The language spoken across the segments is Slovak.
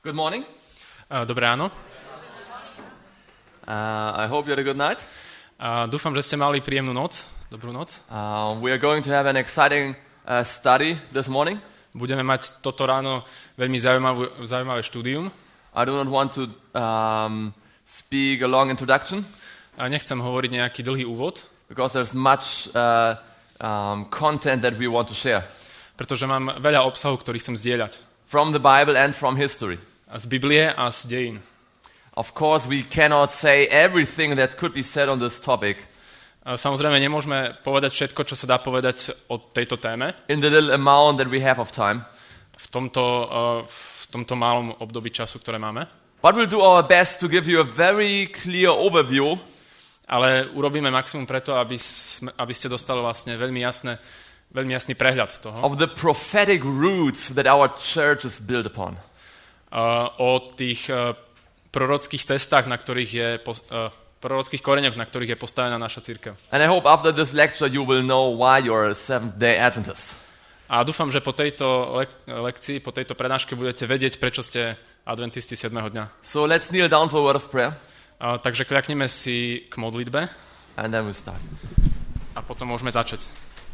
Good morning. Dobré ráno. I hope you had a good night. Dúfam, že ste mali príjemnú noc. Dobrú noc. We are going to have an exciting study this morning. Budeme mať toto ráno veľmi zaujímavé štúdium. I do not want to speak a long introduction. Nechcem hovoriť nejaký dlhý úvod. Because there's much content that we want to share. Pretože mám veľa obsahu, ktorý chcem zdieľať. From the Bible and from history. Z Biblie a z dejín. Of course, we cannot say everything that could be said on this topic. Samozrejme, nemôžeme povedať všetko, čo sa dá povedať o tejto téme. In the little amount that we have of time. V tomto malom období času, ktoré máme. But we'll do our best to give you a very clear overview. Ale urobíme maximum preto, aby ste dostali vlastne veľmi jasný prehľad toho. Of the prophetic roots that our church is built upon. O tých prorockých cestách, prorockých koreňoch, na ktorých je postavená naša cirkev. And I hope after this lecture you will know why you're a Seventh-day Adventist. A dúfam, že po tejto lekcii, po tejto prednáške budete vedieť, prečo ste adventisti 7. dňa. So let's kneel down for a word of prayer. Takže kľakneme si k modlitbe. And then we'll start. A potom môžeme začať.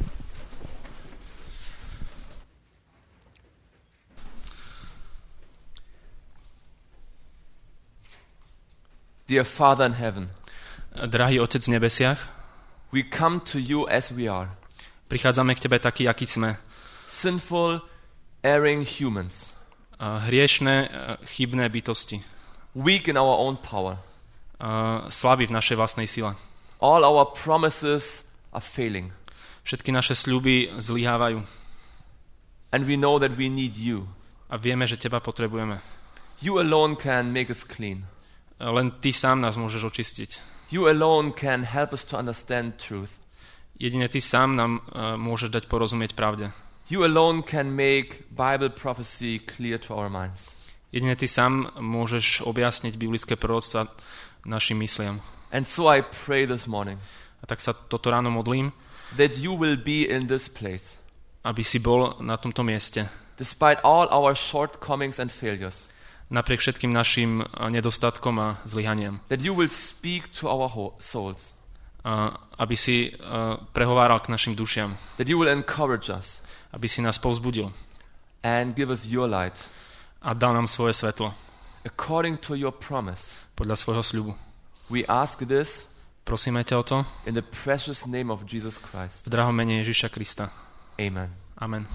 Dear Father in heaven, drahý Otec v nebesiach, we come to you as we are. Prichádzame k Tebe takí, akí sme. Sinful, erring humans. Hriešne, chybné bytosti. Weak in our own power. Slabí v našej vlastnej sile. All our promises are failing. Všetky naše sľuby zlyhávajú. And we know that we need you. A vieme, že Teba potrebujeme. You alone can make us clean. Len Ty sám nás môžeš očistiť. You alone can help us to understand truth. Jedine Ty sám nám môžeš dať porozumieť pravde. You alone can make Bible prophecy clear to our minds. Jedine Ty sám môžeš objasniť biblické proroctva našim mysliam. And so I pray this morning. A tak sa toto ráno modlím, that you will be in this place. Aby si bol na tomto mieste. Despite all our shortcomings and failures. Napriek všetkým našim nedostatkom a zlyhaniam. That you will speak to our souls. Aby si prehováral k našim dušiam. That you will encourage us. Aby si nás povzbudil. And give us your light. A dal nám svoje svetlo. According to your promise. Podľa svojho sľubu. We ask this. Prosíme ťa o to. In the precious name of Jesus Christ. V drahom mene Ježiša Krista. Amen. Amen.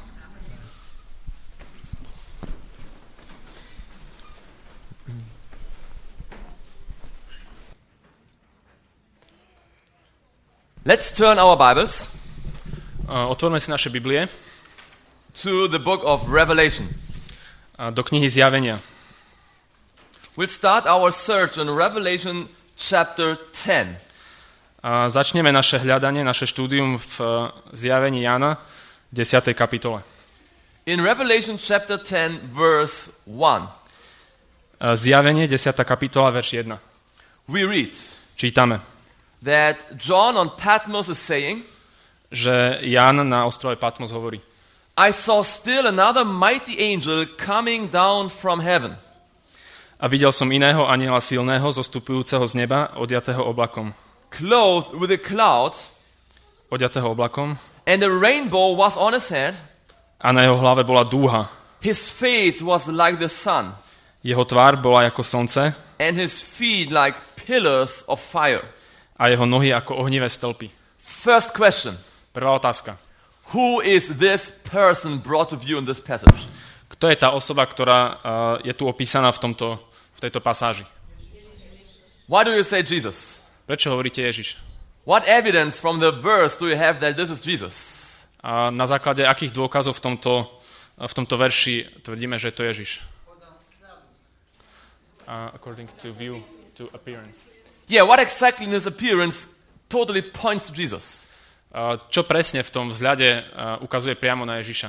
Let's turn our Bibles otvorme si naše Biblie to the book of Revelation. Do knihy Zjavenia. We'll start our search in Revelation chapter 10. Začneme naše hľadanie, naše štúdium v Zjavení Jána 10. kapitole. In Revelation chapter 10 verse 1. Zjavenie 10. kapitola verš 1. We read. Čítame. That John on Patmos is saying, že Ján na ostrove Patmos hovorí: I saw still another mighty angel coming down from heaven. A videl som iného anjela silného, zostupujúceho z neba, odjatého oblakom. Clothed with a cloud, odjatého oblakom. And a rainbow was on his head. A na jeho hlave bola dúha. His face was like the sun. Jeho tvár bola ako slnce. And his feet like pillars of fire. A jeho nohy ako ohnivé stĺpy. First question. Prvá otázka. Who is this person brought to view in this passage? Kto je tá osoba, ktorá je tu opísaná v tejto pasáži? Why do you say Jesus? Prečo hovoríte Ježiš? What evidence from the verse do you have that this is Jesus? A na základe akých dôkazov v tomto verši tvrdíme, že je to Ježiš? According to view, to appearance. Yeah, what exactly in his appearance totally points to Jesus? Čo presne v tom vzhľade ukazuje priamo na Ježiša?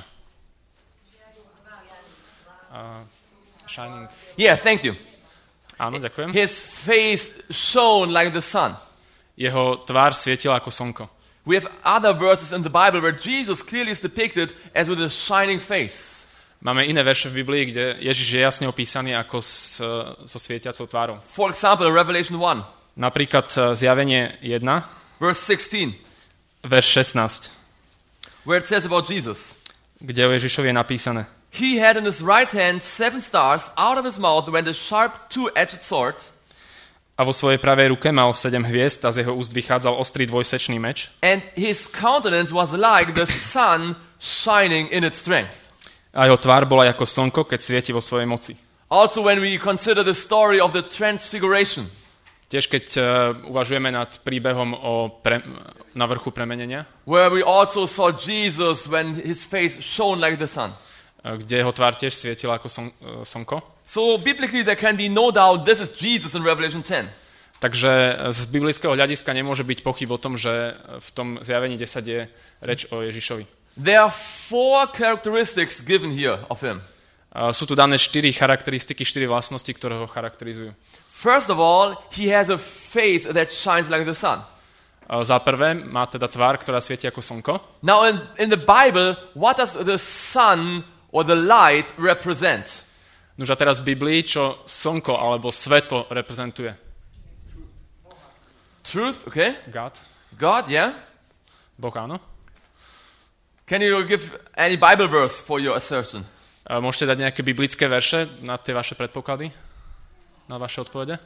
Shining. Yeah, thank you. Áno, ďakujem. His face shone like the sun. Jeho tvár svietila ako slnko. We have other verses in the Bible where Jesus clearly is depicted as with a shining face. Máme iné verše v Biblii, kde Ježiš je jasne opísaný ako so svietiacou tvárou. For example, Revelation 1, Napríklad Zjavenie 1, verse 16, verš 16, where it says about Jesus. kde o Ježišovi je napísané. He had in his right hand 7 stars, out of his mouth went a sharp two-edged sword. A vo svojej pravej ruke mal 7 hviezd a z jeho úst vychádzal ostrý dvojsečný meč. And his countenance was like the sun shining in its strength. A jeho tvár bola ako slnko, keď svieti vo svojej moci. Also when we consider the story of the transfiguration, Tiež keď uvažujeme nad príbehom na vrchu premenenia, where we also saw Jesus when his face shone like the sun. kde jeho tvár tiež svietila ako slnko. So biblically there can be no doubt this is Jesus in Revelation 10. Takže z biblického hľadiska nemôže byť pochyb o tom, že v tom zjavení 10 je reč o Ježišovi. There are 4 characteristics given here of him. Sú tu dané 4 charakteristiky, 4 vlastnosti, ktoré ho charakterizujú. First of all, he has a face that shines like the sun. Za prvé, má teda tvár, ktorá svieti ako slnko. Now in the Bible, what does the sun or the light represent? Nož a teraz v Biblii, čo slnko alebo svetlo reprezentuje? Truth, okay? God, yeah? Boh, áno. Can you give any Bible verse for your assertion? Môžete dať nejaké biblické verše na tie vaše predpoklady? Na vaše odpovede?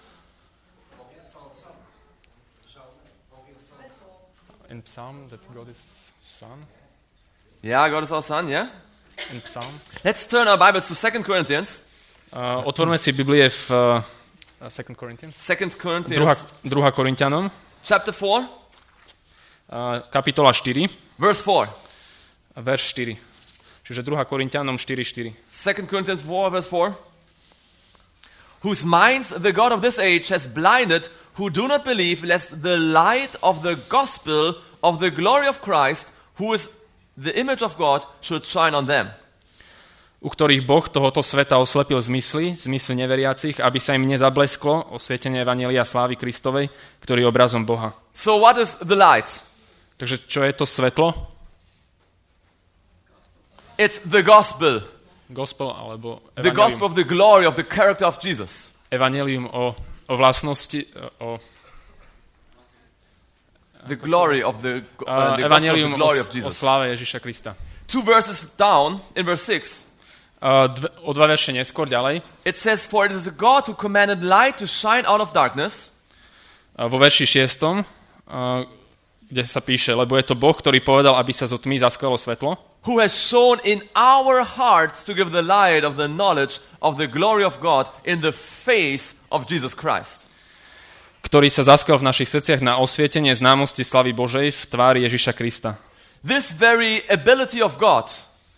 In Psalm that God is sun? Yeah, God is our sun, yeah? In Psalm. Let's turn our Bibles to 2 Corinthians. Otvorme si Biblie v 2 Corinthians. 2 Corinthians. 2. Korinťanom. Chapter 4. Kapitola 4. Verse 4. Verš 4. Čiže 2. Korinťanom 4.4. 2 Corinthians 4, verse 4. Whose minds the God of this age has blinded, who do not believe, lest the light of the gospel of the glory of Christ, who is the image of God, should shine on them. U ktorých Boh tohoto sveta oslepil zmysly neveriacich, aby sa im nezablesklo osvietenie evanjelia slávy Kristovej, ktorý je obrazom Boha. So what is the light? Takže čo je to svetlo? It's the gospel. Gospel alebo The gospel of the glory of the character of Jesus. Evangelium o vlastnosti, the glory of the evangelium glory of o Jesus. sláve Ježiša Krista. 2 verses down in verse 6. O 2 verše neskôr ďalej. It says, for it is God who commanded light to shine out of darkness. Vo verši 6, kde sa píše, lebo je to Boh, ktorý povedal, aby sa zo tmy zaskvelo svetlo. Who has shown in our hearts to give the light of the knowledge of the glory of God in the face of Jesus Christ. Ktorý sa zaskvel v našich srdciach na osvietenie známosti slavy Božej v tvári Ježiša Krista. This very ability of God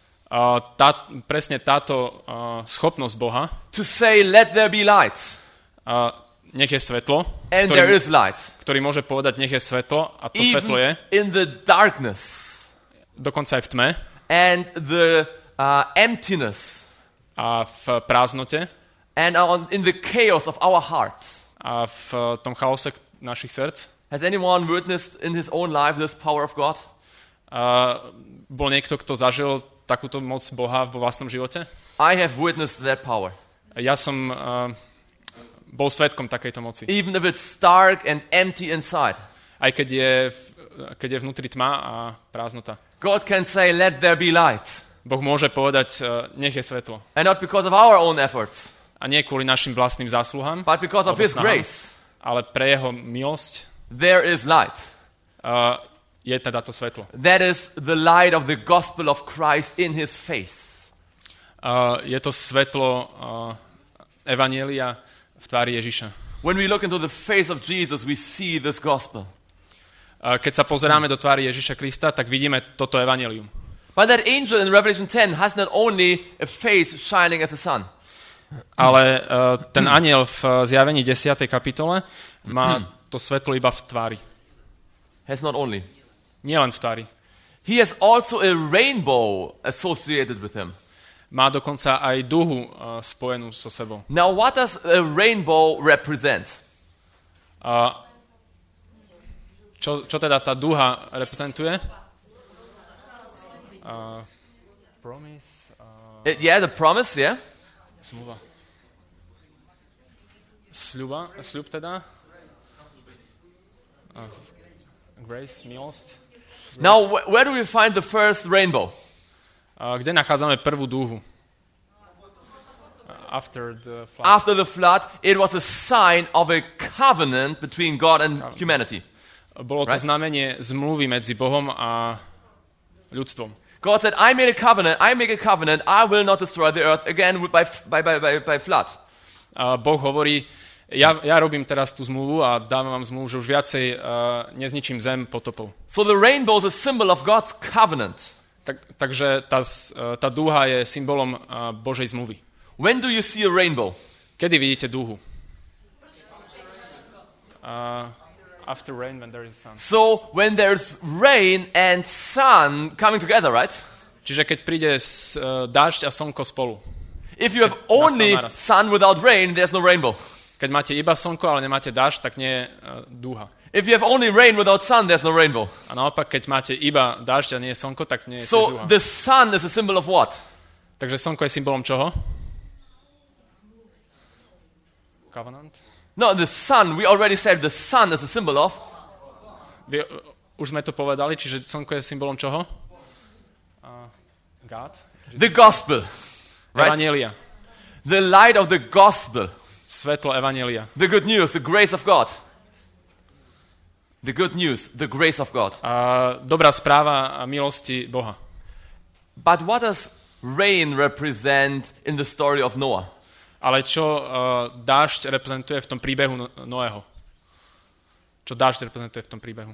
presne táto schopnosť Boha to say, let there be light. Nech je svetlo, And there is light. Ktorý môže povedať, nech je svetlo, a to Even svetlo je. In the darkness. Dokonca aj v tme. And the emptiness. A v prázdnote. And in the chaos of our hearts. A v tom chaose našich srdc. Has anyone witnessed in his own life this power of God? Bol niekto, kto zažil takúto moc Boha vo vlastnom živote? I have witnessed that power. Ja som bol svedkom takejto moci. Even if it's dark and empty inside. Aj keď je vnútri tma a prázdnota. God can say, let there be light. Boh môže povedať, nech je svetlo. And not because of our own efforts. A nie kvôli našim vlastným zásluhám. But because of His grace. Ale pre jeho milosť. There is light. Je teda to svetlo. That is the light of the gospel of Christ in His face. Je to svetlo evanjelia v tvári Ježiša. When we look into the face of Jesus, we see this gospel. Keď sa pozeráme do tvári Ježiša Krista, tak vidíme toto evanjelium. But that angel in Revelation 10 has not only a face shining as the sun. Ale ten anjel v Zjavení 10. kapitole má to svetlo iba v tvári. Has not only. Nie len v tvári. He has also a rainbow associated with him. Má dokonca aj duhu spojenú so sebou. Now what does a rainbow represent? Čo teda tá duha reprezentuje? Yeah, the promise, yeah. Zmluva. Sľub teda. Grace, milosť. Now, where do we find the first rainbow? Kde nachádzame prvú dúhu? After the flood. After the flood, it was a sign of a covenant between God and humanity. Bolo to znamenie zmluvy medzi Bohom a ľudstvom. God said, I make a covenant, I will not destroy the earth again by flood. Boh hovorí, ja robím teraz tú zmluvu a dávam vám zmluvu, že už viacej nezničím zem potopou. So the rainbow is a symbol of God's covenant. Takže tá dúha je symbolom Božej zmluvy. When do you see a rainbow? Kedy vidíte dúhu? After rain, when there is sun. So when there's rain and sun coming together, right? Čiže keď príde dážď a slnko spolu. If you have only sun without rain, there's no rainbow. Keď máte iba slnko, ale nemáte dážď, tak nie je dúha. If you have only rain without sun, there's no rainbow. A naopak, keď máte iba dážď a nie je slnko, tak nie je so dúha. The sun is a symbol of what? Takže slnko je symbolom čoho? Covenant? No, the sun, we already said the sun is a symbol of? Už sme to povedali, čiže slnko je symbolom čoho? God? The gospel. Right? Evanjelia. The light of the gospel. Svetlo evanjelia. The good news, the grace of God. The good news, the grace of God. Dobrá správa milosti Boha. But what does rain represent in the story of Noah? Ale čo dážď reprezentuje v tom príbehu Noého? Čo dážď reprezentuje v tom príbehu?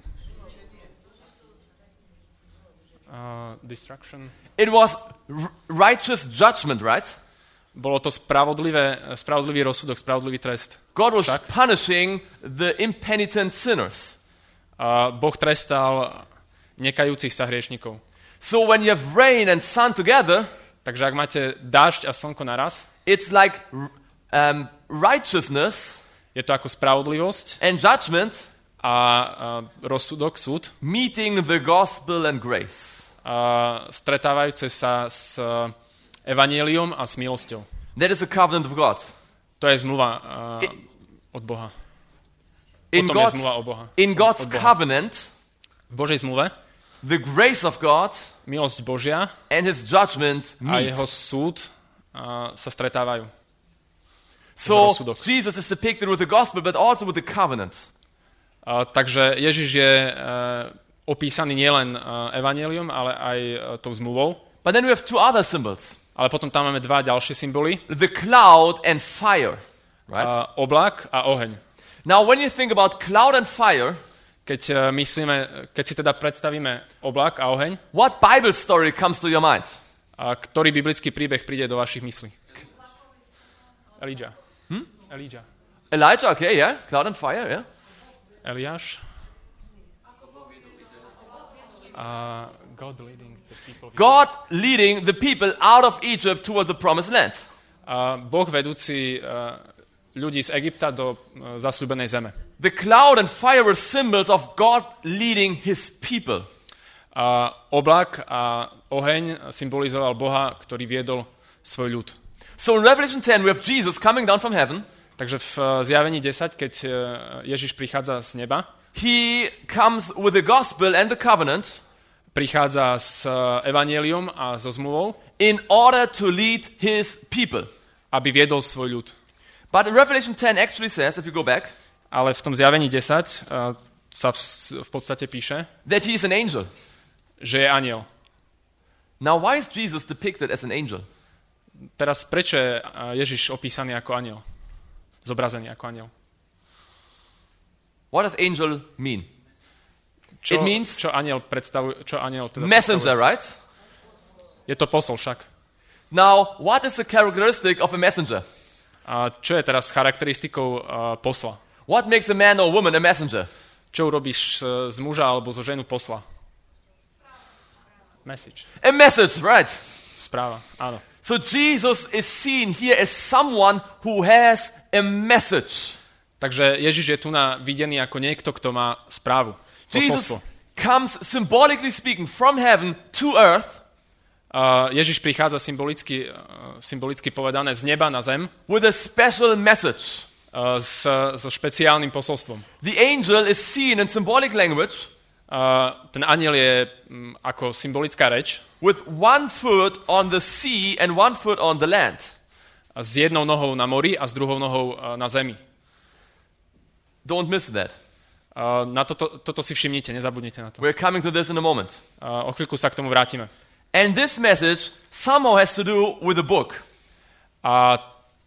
Destruction. It was righteous judgment, right? Bolo to spravodlivý rozsudok, spravodlivý trest. God was punishing the impenitent sinners. Boh trestal nekajúcich sa hriešnikov. So when you have rain and sun together, takže ak máte dážď a slnko naraz, it's like righteousness, je to ako spravodlivosť and judgment, a rozsudok, súd, meeting the gospel and grace. Stretávajúce sa s evanjeliom a s milosťou. That is a covenant of God. To je zmluva od Boha. In God's covenant, v Božej zmluve, the grace of God, milosť Božia and his judgment a meet. jeho súd sa stretávajú. So Jesus is depicted with the gospel, but also with the covenant. Takže Ježiš je opísaný nielen evanjeliom, ale aj tou zmluvou. But then we have two other symbols. Ale potom tam máme dva ďalšie symboly. The cloud and fire, right? Oblak a oheň. Now when you think about cloud and fire, keď si teda predstavíme oblak a oheň, what Bible story comes to your mind? Ktorý biblický príbeh príde do vašich myslí? Elijah. Elijah, okay, yeah. Cloud and fire, yeah. Eliáš. God leading the people out of Egypt toward the promised land. Boh vedúci ľudí z Egypta do zasľúbenej zeme. The cloud and fire were symbols of God leading his people. Oblak a oheň symbolizoval Boha, ktorý viedol svoj ľud. So in Revelation 10 we have Jesus coming down from heaven. Takže v Zjavení 10, keď Ježiš prichádza z neba, he comes with the gospel and the covenant. Prichádza s evanjeliom a so zmluvou, in order to lead his people. Aby viedol svoj ľud. But in Revelation 10 actually says, if you go back, ale v tom Zjavení 10 sa v podstate píše, that he is an angel. Že je anjel. Now why is Jesus depicted as an angel? Teraz prečo je Ježiš opísaný ako anjel? Zobrazený ako anjel. What does angel mean? It means čo anjel teda messenger, right? Je to posol však. Now, what is the characteristic of a messenger? A čo je teraz charakteristikou posla? What makes a man or woman a messenger? Čo urobíš z muža alebo zo ženu posla? Message. A message, right? Správa, áno. So Jesus is seen here as someone who has a message. Takže Ježiš je tu videný ako niekto, kto má správu. Jesus comes symbolically speaking from heaven to earth. Ježiš prichádza symbolicky povedané z neba na zem with a special message. so špeciálnym posolstvom. The angel is seen in symbolic language Ten anjel je ako symbolická reč with one foot on the sea and one foot on the land. S jednou nohou na mori a s druhou nohou na zemi. Don't miss that. Na toto si všimnite, nezabudnite na to. We're coming to this in a moment. O chvíľku sa k tomu vrátime. And this message somehow has to do with a book. A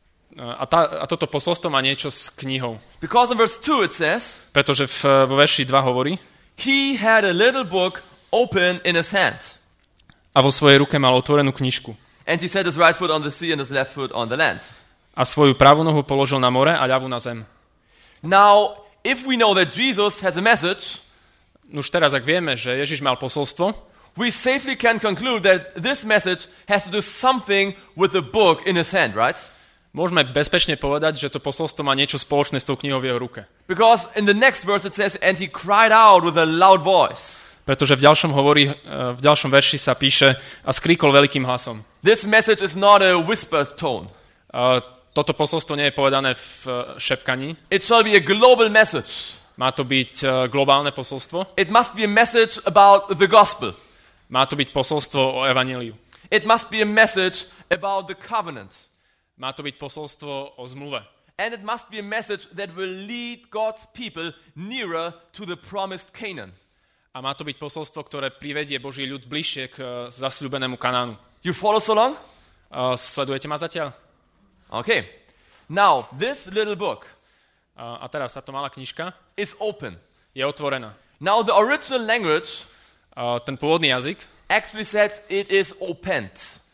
toto posolstvo má niečo s knihou. Because in verse 2 it says, Pretože vo verši 2 hovorí, he had a little book open in his hand. a vo svojej ruke mal otvorenú knižku. And he set his right foot on the sea and his left foot on the land. A svoju pravú nohu položil na more a ľavú na zem. Now, if we know that Jesus has a message, Už teraz, ak vieme, že Ježiš mal posolstvo, we safely can conclude that this message has to do something with the book in his hand, right? môžeme bezpečne povedať, že to posolstvo má niečo spoločné s tou knihou v jeho ruke. Because in the next verse it says, and he cried out with a loud voice. Pretože v ďalšom verši sa píše a skríkol veľkým hlasom. This message is not a whispered tone. Toto posolstvo nie je povedané v šepkaní. It shall be a global message. Má to byť globálne posolstvo. It must be a message about the gospel. Má to byť posolstvo o evanjeliu. It must be a message about the covenant. Má to byť posolstvo o zmluve. And it must be a message that will lead God's people nearer to the promised Canaan. A má to byť posolstvo, ktoré privedie Boží ľud bližšie k zasľúbenému Kanánu. You follow so long? Sledujete ma zatiaľ? Okay. Now, this little book A teraz táto malá knižka is open. je otvorená. Now, the original language Ten pôvodný jazyk actually says it is opened.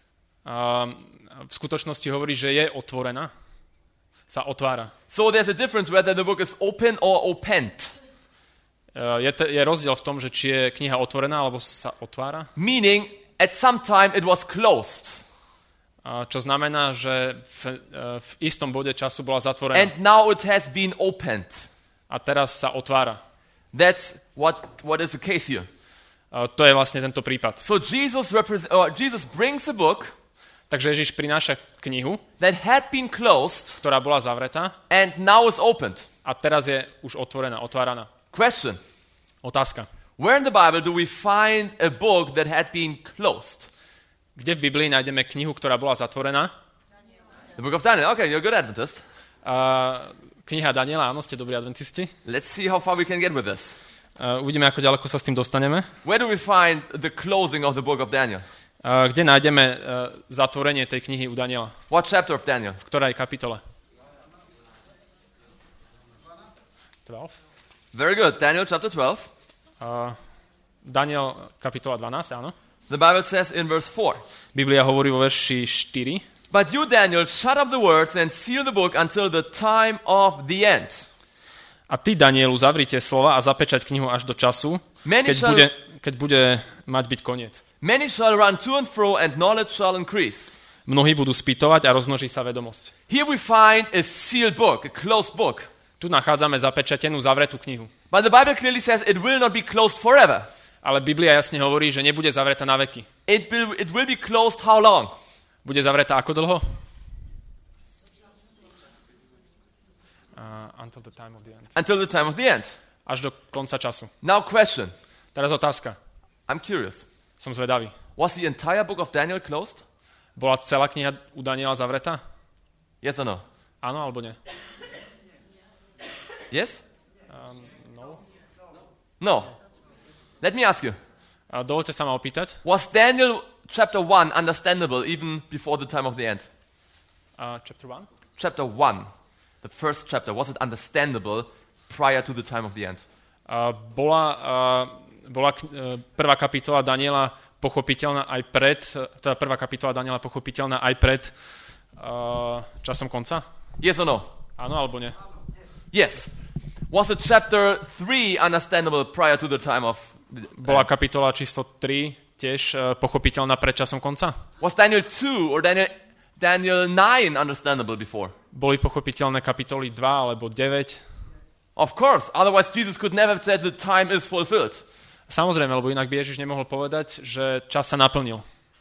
v skutočnosti hovorí, že je otvorená. Sa otvára. So there's a difference whether the book is open or opened. Je rozdiel v tom, že či je kniha otvorená, alebo sa otvára. Meaning, at some time it was closed. Čo znamená, že v istom bode času bola zatvorená. And now it has been opened. A teraz sa otvára. That's what is the case here. To je vlastne tento prípad. So Jesus brings a book Takže Ježiš prináša knihu, that had been closed ktorá bola zavretá and now is opened. a teraz je už otváraná. Question. Otázka. Where in the Bible do we find a book that had been closed? Kde v Biblii nájdeme knihu, ktorá bola zatvorená? The book of Daniel. Okay, you're a good Adventist. Kniha Daniela, áno, ste dobrí adventisti. Let's see how far we can get with this. Uvidíme, ako ďaleko sa s tým dostaneme. Where do we find the closing of the book of Daniel? Kde nájdeme zatvorenie tej knihy u Daniela? What chapter of Daniel? V ktorej kapitole? 12? Very good. Daniel chapter 12. Daniel kapitola 12, áno. The Bible says in verse 4. Biblia hovorí vo verši 4. But you, Daniel, shut up the words and seal the book until the time of the end. A ty, Danielu, zavrite slova a zapečať knihu až do času, keď bude mať byť koniec. Many shall run to and fro and knowledge shall increase. Mnohí budú spýtovať a rozmnoží sa vedomosť. Here we find a sealed book, a closed book. Tu nachádzame zapečatenú, zavretú knihu. But the Bible clearly says it will not be closed forever. Ale Biblia jasne hovorí, že nebude zavretá na veky. It will be closed how long? Bude zavretá ako dlho? Until the time of the end. Until the time of the end. Až do konca času. Now question. Teraz otázka. I'm curious. Som zvedavý. Was the entire book of Daniel closed? Bola celá kniha u Daniela zavretá? Yes or no? Áno alebo nie? Yes? No. No. Let me ask you. Dovolte sa ma opýtať. Was Daniel chapter 1 understandable even before the time of the end? Chapter 1? Chapter 1. The first chapter. Was it understandable prior to the time of the end? Bola prvá kapitola Daniela pochopiteľná aj pred, teda prvá kapitola Daniela pochopiteľná aj pred časom konca? Yes or no? Áno alebo nie? Yes. Was it chapter 3 understandable prior to the time of the end? Bola kapitola číslo 3 tiež pochopiteľná pred časom konca? Was Daniel 2 or Daniel 9 understandable before? Boli pochopiteľné kapitoly 2 alebo 9? Of course. Otherwise Jesus could never have said the time is fulfilled. Samozrejme, lebo inak by Ježiš nemohol povedať, že čas sa naplnil.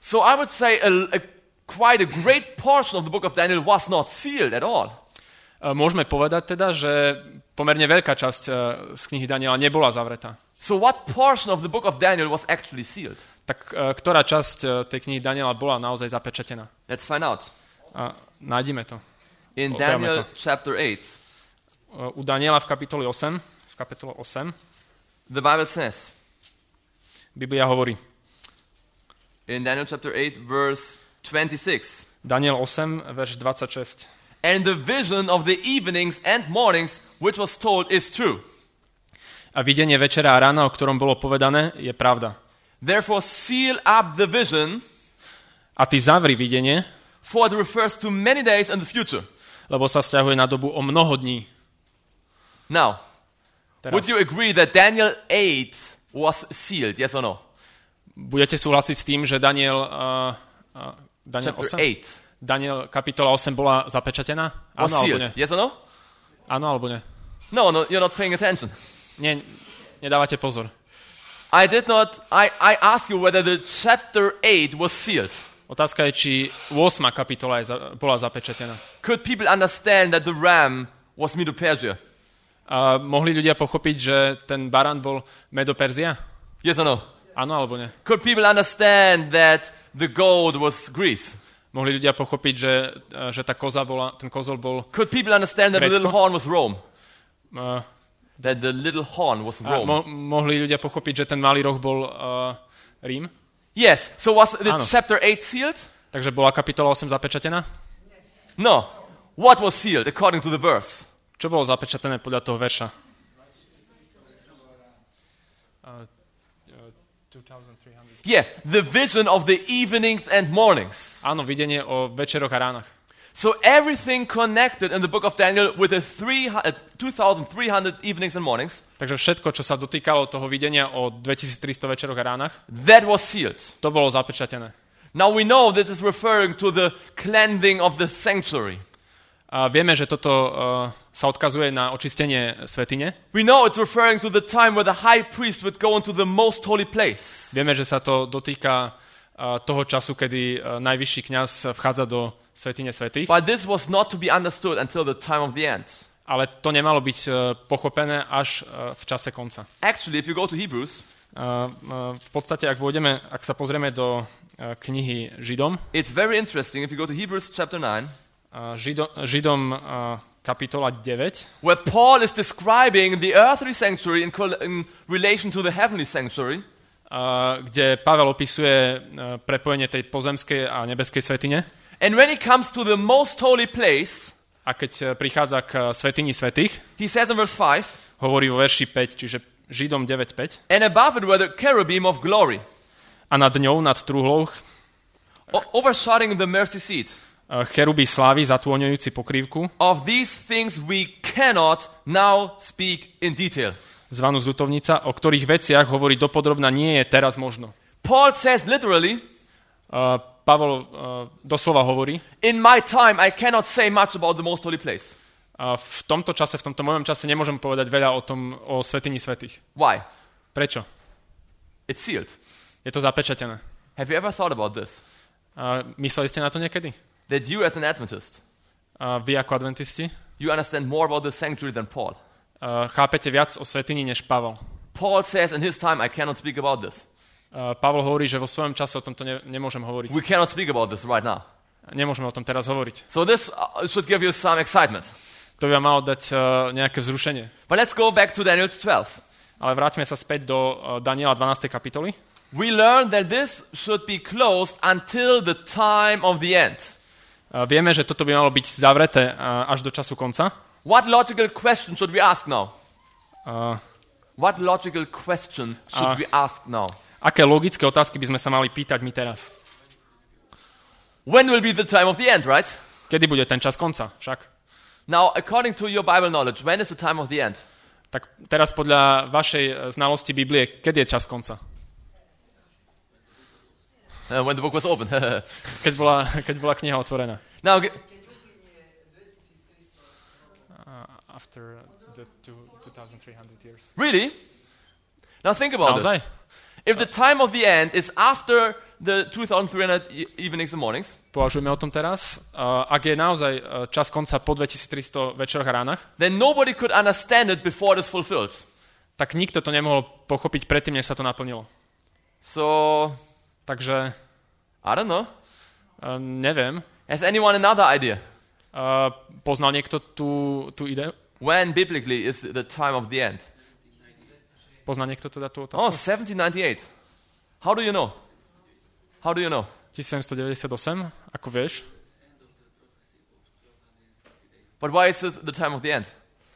So I would say quite a great portion of the book of Daniel was not sealed at all. Môžeme povedať teda, že pomerne veľká časť z knihy Daniela nebola zavretá. So what portion of the book of Daniel was actually sealed? Tak ktorá časť tej knihy Daniela bola naozaj zapečatená? Let's find out. Nájdime to. In Objavme Daniel to. chapter 8, U Daniela v kapitole 8, the Bible says, Biblia hovorí, in Daniel chapter 8, verse 26, Daniel 8, verš 26. and the vision of the evenings and mornings which was told is true. A videnie večera a rána, o ktorom bolo povedané, je pravda. Therefore seal up the vision, A ty zavri videnie, for it refers to many days in the future. lebo sa vzťahuje na dobu o mnoho dní. Now, Teraz. would you agree that Daniel 8 was sealed, yes or no? Budete súhlasiť s tým, že Daniel Chapter 8? 8 Daniel kapitola 8 bola zapečatená? was Áno alebo nie? sealed, yes or no? Áno alebo nie? No, you're not paying attention. Nie, nedávate pozor. I asked you whether the chapter 8 was sealed. Otázka je, či 8. kapitola bola zapečatená. Could people understand that the ram was Medo-Persia? A mohli ľudia pochopiť, že ten barán bol Medo-Perzia? Yes or no? Áno alebo nie? Could people understand that the goat was Greece? Mohli ľudia pochopiť, že tá ten kozol bol... Could people understand that the little Grécko? horn was Rome? Uh, That the little horn was Rome? mohli ľudia pochopiť, že ten malý roh bol Rím? Yes. So was the Áno. chapter 8 sealed? Takže bola kapitola 8 zapečatená? No. What was sealed according to the verse? Čo bolo zapečatené podľa toho verša? 2300. Yeah, the vision of the evenings and mornings. Áno, videnie o večeroch a ránach. So everything connected in the book of Daniel with the 2,300 evenings and mornings, Takže všetko, čo sa dotýkalo toho videnia o 2300 večeroch a ránach, that was sealed. to bolo zapečatené. Now we know this is referring to the cleansing of the sanctuary. A vieme, že toto sa odkazuje na očistenie svätyne. We know it's referring to the time where the high priest would go into the most holy place. Vieme, že sa to dotýka toho času, kedy najvyšší kňaz vchádza do svätyne svätých. But this was not to be understood until the time of the end. Ale to nemalo byť pochopené až v čase konca. Actually, if you go to Hebrews, V podstate, ak sa pozrieme do knihy Židom, it's very interesting. If you go to Hebrews chapter 9, Židom kapitola 9, where Paul is describing the earthly sanctuary in relation to the heavenly sanctuary, kde Pavel opisuje prepojenie tej pozemskej a nebeskej svätyne. and when he comes to the most holy place, A keď prichádza k svätyni svätých, he says in verse 5, hovorí vo verši 5, čiže Židom 9.5, and above it were the cherubim of glory, a nad ňou, nad truhlou, overshadowing the mercy seat. cheruby slávy zatôňujúci pokrývku, Of these things we cannot now speak in detail. zvanú Zutovnica, o ktorých veciach hovorí dopodrobna nie je teraz možno. Paul says literally, Pavol doslova hovorí, in my time I cannot say much about the most holy place. v tomto čase, v tomto mojom čase nemôžem povedať veľa o svätyni svätých. Why? Prečo? It's sealed. Je to zapečatené. Have you ever thought about this? Mysleli ste na to niekedy? That you as an Adventist, Vy ako adventisti you understand more about the sanctuary than Paul. chápete viac o svätyni než Pavol. Paul says in his time I cannot speak about this. Pavol hovorí, že vo svojom čase o tomto nemôžem hovoriť. We cannot speak about this right now. Nemôžeme o tom teraz hovoriť. So this should give you some excitement. To by vám malo dať nejaké vzrušenie. But let's go back to Daniel 12. Ale vráťme sa späť do Daniela 12. kapitoly. We learn that this should be closed until the time of the end. Vieme, že toto by malo byť zavreté až do času konca. What logical question should we ask now? Uh, What logical question should we ask now? Aké logické otázky by sme sa mali pýtať my teraz? When will be the time of the end, right? Kedy bude ten čas konca však? Now, according to your Bible knowledge, when is the time of the end? Tak teraz podľa vašej znalosti Biblie, kedy je čas konca? When the book was open. Keď bola kniha otvorená. Now, After the 2300 years. really? Now think about Naozaj? this. If the time of the end is after the 2300 evenings and mornings, Považujeme o tom teraz. Ak je naozaj čas konca po 2300 večeroch a ránach, then nobody could understand it before it is fulfilled. tak nikto to nemohol pochopiť predtým, než sa to naplnilo. So, Takže I don't know. neviem. Has anyone another idea? Poznal niekto tú ideu? When biblically is the time of the end? Poznal niekto teda tú Oh, otázku? 1798. How do you know? How do you know? 1798, ako vieš? But why is this the time of the end?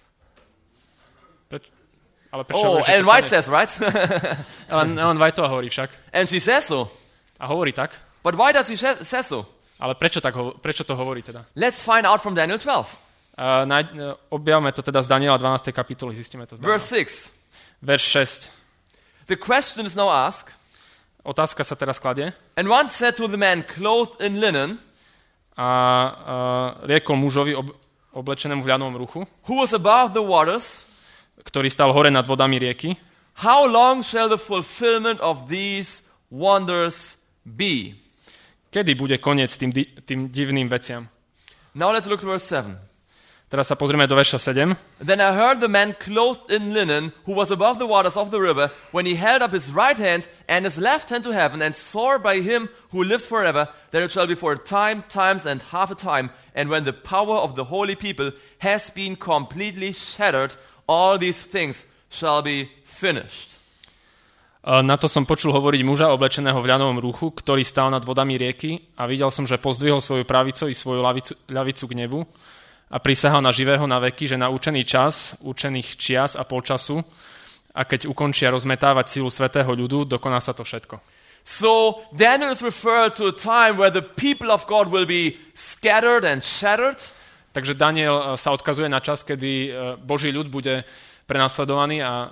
Ale prečo Oh, hovoríš, že Ellen to White koniec? says, right? Ellen White to hovorí však. And she says so. A hovorí tak. But why does she say so? Ale prečo to hovorí teda? Let's find out from Daniel 12. Objavme to teda z Daniela 12. kapitoly, zistíme to z Daniela. Verse 6. Verš 6. The question is now asked. Otázka sa teraz kladie. And one said to the man clothed in linen, A riekol mužovi oblečenému v ľanovom ruchu, who was above the waters, ktorý stal hore nad vodami rieky, how long shall the fulfillment of these wonders be? kedy bude koniec tým divným veciam. Now let's look to verse 7. Teraz sa pozrieme do verša 7. Then I heard the man clothed in linen, who was above the waters of the river, when he held up his right hand and his left hand to heaven, and swore by him who lives forever, that it shall be for a time, times, and half a time, and when the power of the holy people has been completely shattered, all these things shall be finished. Na to som počul hovoriť muža oblečeného v ľanovom ruchu, ktorý stál nad vodami rieky, a videl som, že pozdvihol svoju pravicu i svoju ľavicu k nebu a prisahal na živého na veky, že na určený čas, určených čias a polčasu, a keď ukončia rozmetávať silu svätého ľudu, dokoná sa to všetko. So Daniel is referred to a time where the people of God will be scattered and shattered. Takže Daniel sa odkazuje na čas, kedy Boží ľud bude prenasledovaný a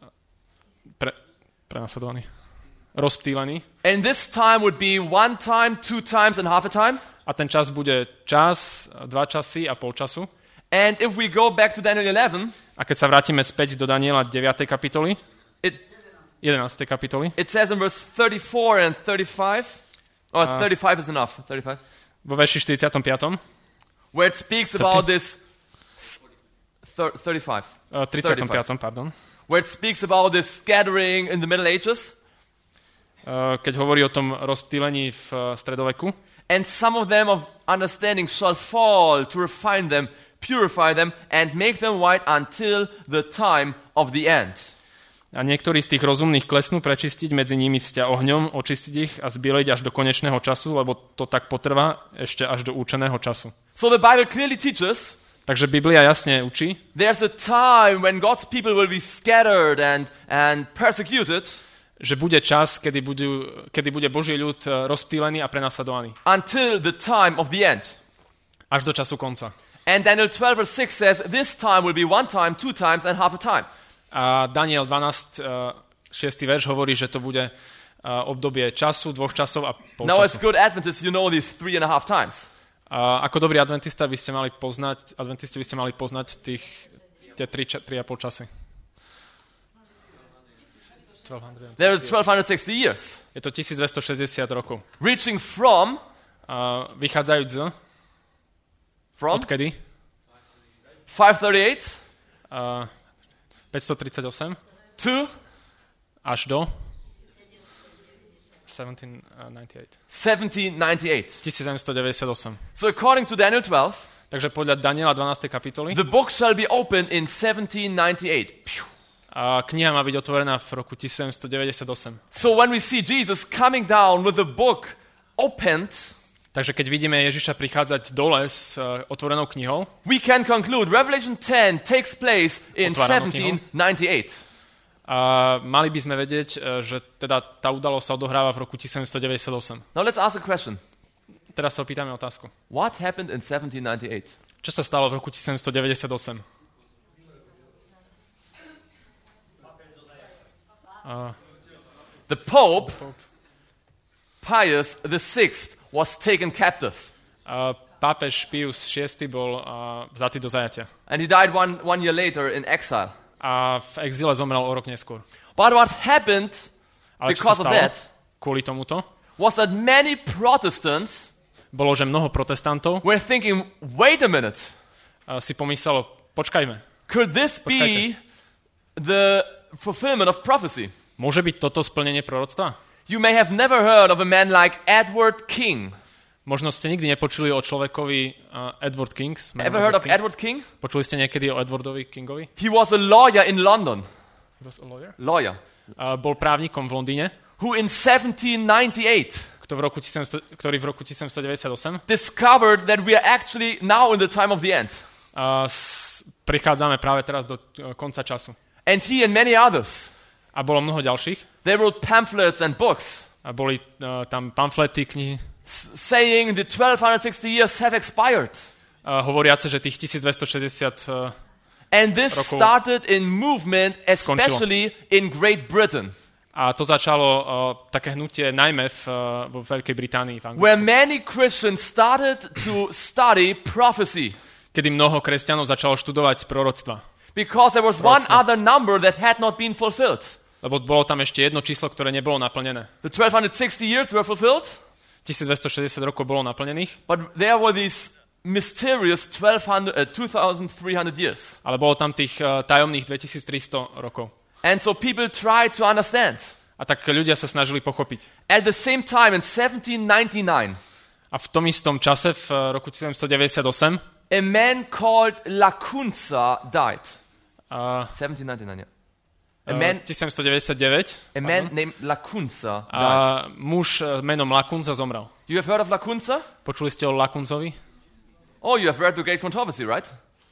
rozptýlený. And this time would be one time, two times, and half a time. A ten čas bude čas, 2 časy a pol času. And if we go back to Daniel 11, A keď sa vrátime späť do Daniela 9. kapitoly, 11. kapitoly, it says in verse 34 and 35, or 35 is enough, 35, vo verši 45. where it speaks about this, 35, 35. Pardon. where it speaks about this scattering in the Middle Ages, Keď hovorí o tom rozptýlení v stredoveku. and some of them of understanding shall fall to refine them, purify them, and make them white until the time of the end. A niektorí z tých rozumných klesnú prečistiť, medzi nimi sťa ohňom, očistiť ich a zbieliť až do konečného času, lebo to tak potrvá ešte až do určeného času. So the Bible clearly teaches Takže Biblia jasne učí, there's a time when God's people will be scattered and persecuted že bude čas, kedy bude Boží ľud rozptýlený a prenasledovaný. until the time of the end. Až do času konca. And Daniel 12 verse 6 says this time will be one time, two times, and half a time. A Daniel 12, 6. verš hovorí, že to bude obdobie času, 2 časov a pol Now as času. good Adventists, you know these 3.5 times. A ako dobrý adventista by ste mali poznať tie 3,5 časy. 1260. There are 1260 years. Je to 1260 rokov. Reaching from Vychádzajúc z... Odkedy? 538 538 to až do 1798. 1798. 1798. So according to Daniel 12, Takže podľa Daniela 12. kapitoly the book shall be opened in 1798. Phew. kniha má byť otvorená v roku 1798. So when we see Jesus coming down with the book opened, Takže keď vidíme Ježiša prichádzať dole s otvorenou knihou, we can conclude Revelation 10 takes place in Otváranou knihou. 1798. Mali by sme vedieť, že teda tá udalosť sa odohráva v roku 1798. Now let's ask a question. Teraz sa opýtame otázku. What happened in 1798? Čo sa stalo v roku 1798? The Pope, Pius VI, was taken captive. Pápež Pius VI bol vzatý do zajatia. And he died one year later in exile. A v exíle zomrel o rok neskôr. But what happened Ale čo because sa of stalo that kvôli tomuto, was that many Protestants bolo, že mnoho protestantov were thinking, wait a minute, si pomyslelo, počkajme, could this be the fulfillment of prophecy? môže byť toto splnenie proroctva? You may have never heard of a man like Edward King. Možno ste nikdy nepočuli o človekovi Edward King. Ever heard of Edward King? Počuli ste niekedy o Edwardovi Kingovi? He was a lawyer in London. He was a lawyer? Lawyer. Bol právnikom v Londýne, Who in 1798 ktorý v roku 1798 discovered that we are actually now in the time of the end. Prichádzame práve teraz do konca času. And he and many others, A bolo mnoho ďalších. they wrote pamphlets and books A boli tam pamflety, knihy, saying the 1260 years have expired. Hovoriace, že tých 1260 And this rokov started in movement, especially in Great Britain, a to začalo také hnutie najmä vo Veľkej Británii, v Anglicku, where many Christians started to study prophecy. kedy mnoho kresťanov začalo študovať proroctva. Because there was one other number that had not been fulfilled. Lebo bolo tam ešte jedno číslo, ktoré nebolo naplnené. The 1260 years were fulfilled, 1260 rokov bolo naplnených, but there were these mysterious 2300 years. ale bolo tam tých tajomných 2300 rokov. And so people tried to understand. A tak ľudia sa snažili pochopiť. At the same time, in 1799, A v tom istom čase, v roku 1798, a man called Lacunza died. a 1799, yeah. A man 1799, named Lacunza a died. muž menom Lacunza zomrel. You have heard of Lacunza? Počuli ste o Lacunzovi? Oh, you have read the Great Controversy, right?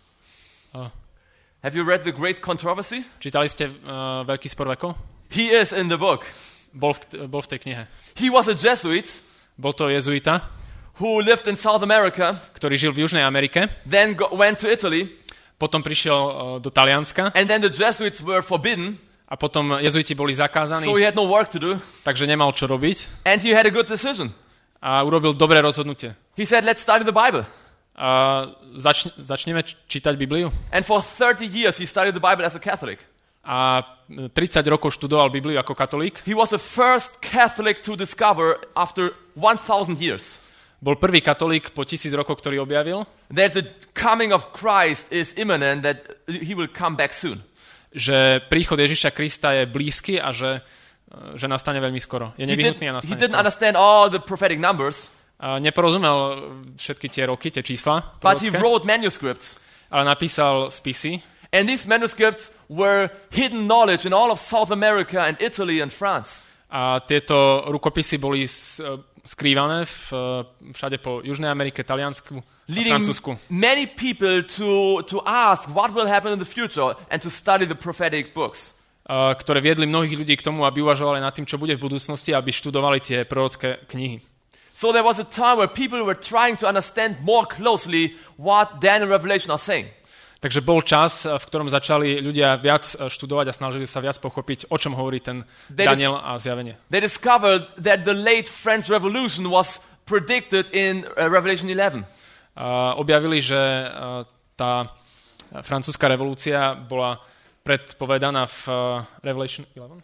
Have you read the Great Controversy? Čítali ste Veľký spor vekov? He is in the book. Bol v tej knihe. He was a Jesuit Bol to jezuita, who lived in South America, ktorý žil v Južnej Amerike, then went to Italy, potom prišiel do Talianska and then the Jesuits were forbidden, a potom jezuiti boli zakázaní, so he had no work to do, takže nemal čo robiť and he had a good decision. a urobil dobré rozhodnutie. He said, let's study the Bible. A začneme čítať Bibliu. And for 30 years he studied the Bible as a Catholic. A 30 rokov študoval Bibliu ako katolík. He was the first Catholic to discover after 1000 years Bol prvý katolík po 1000 rokoch, ktorý objavil, that the coming of Christ is imminent, that he will come back soon. že príchod Ježiša Krista je blízky a že nastane veľmi skoro. Je nevyhnutný a He nastane didn't skoro. understand all the prophetic numbers, A neporozumel všetky tie roky, tie čísla, but he prorocké, wrote manuscripts. ale napísal spisy. And these manuscripts were hidden knowledge in all of South America and Italy and France. A tieto rukopisy boli skrývané všade po Južnej Amerike, Taliansku a Leading Francúzsku. many people to ask what will happen in the future and to study the prophetic books. Ktoré viedli mnohých ľudí k tomu, aby uvažovali nad tým, čo bude v budúcnosti, aby študovali tie prorocké knihy. So there was a time where people were trying to understand more closely what Daniel and Revelation are saying. Takže bol čas, v ktorom začali ľudia viac študovať a snažili sa viac pochopiť, o čom hovorí ten Daniel a zjavenie. They discovered that the late French Revolution was predicted in Revelation 11. Objavili, že tá francúzska revolúcia bola predpovedaná v Revelation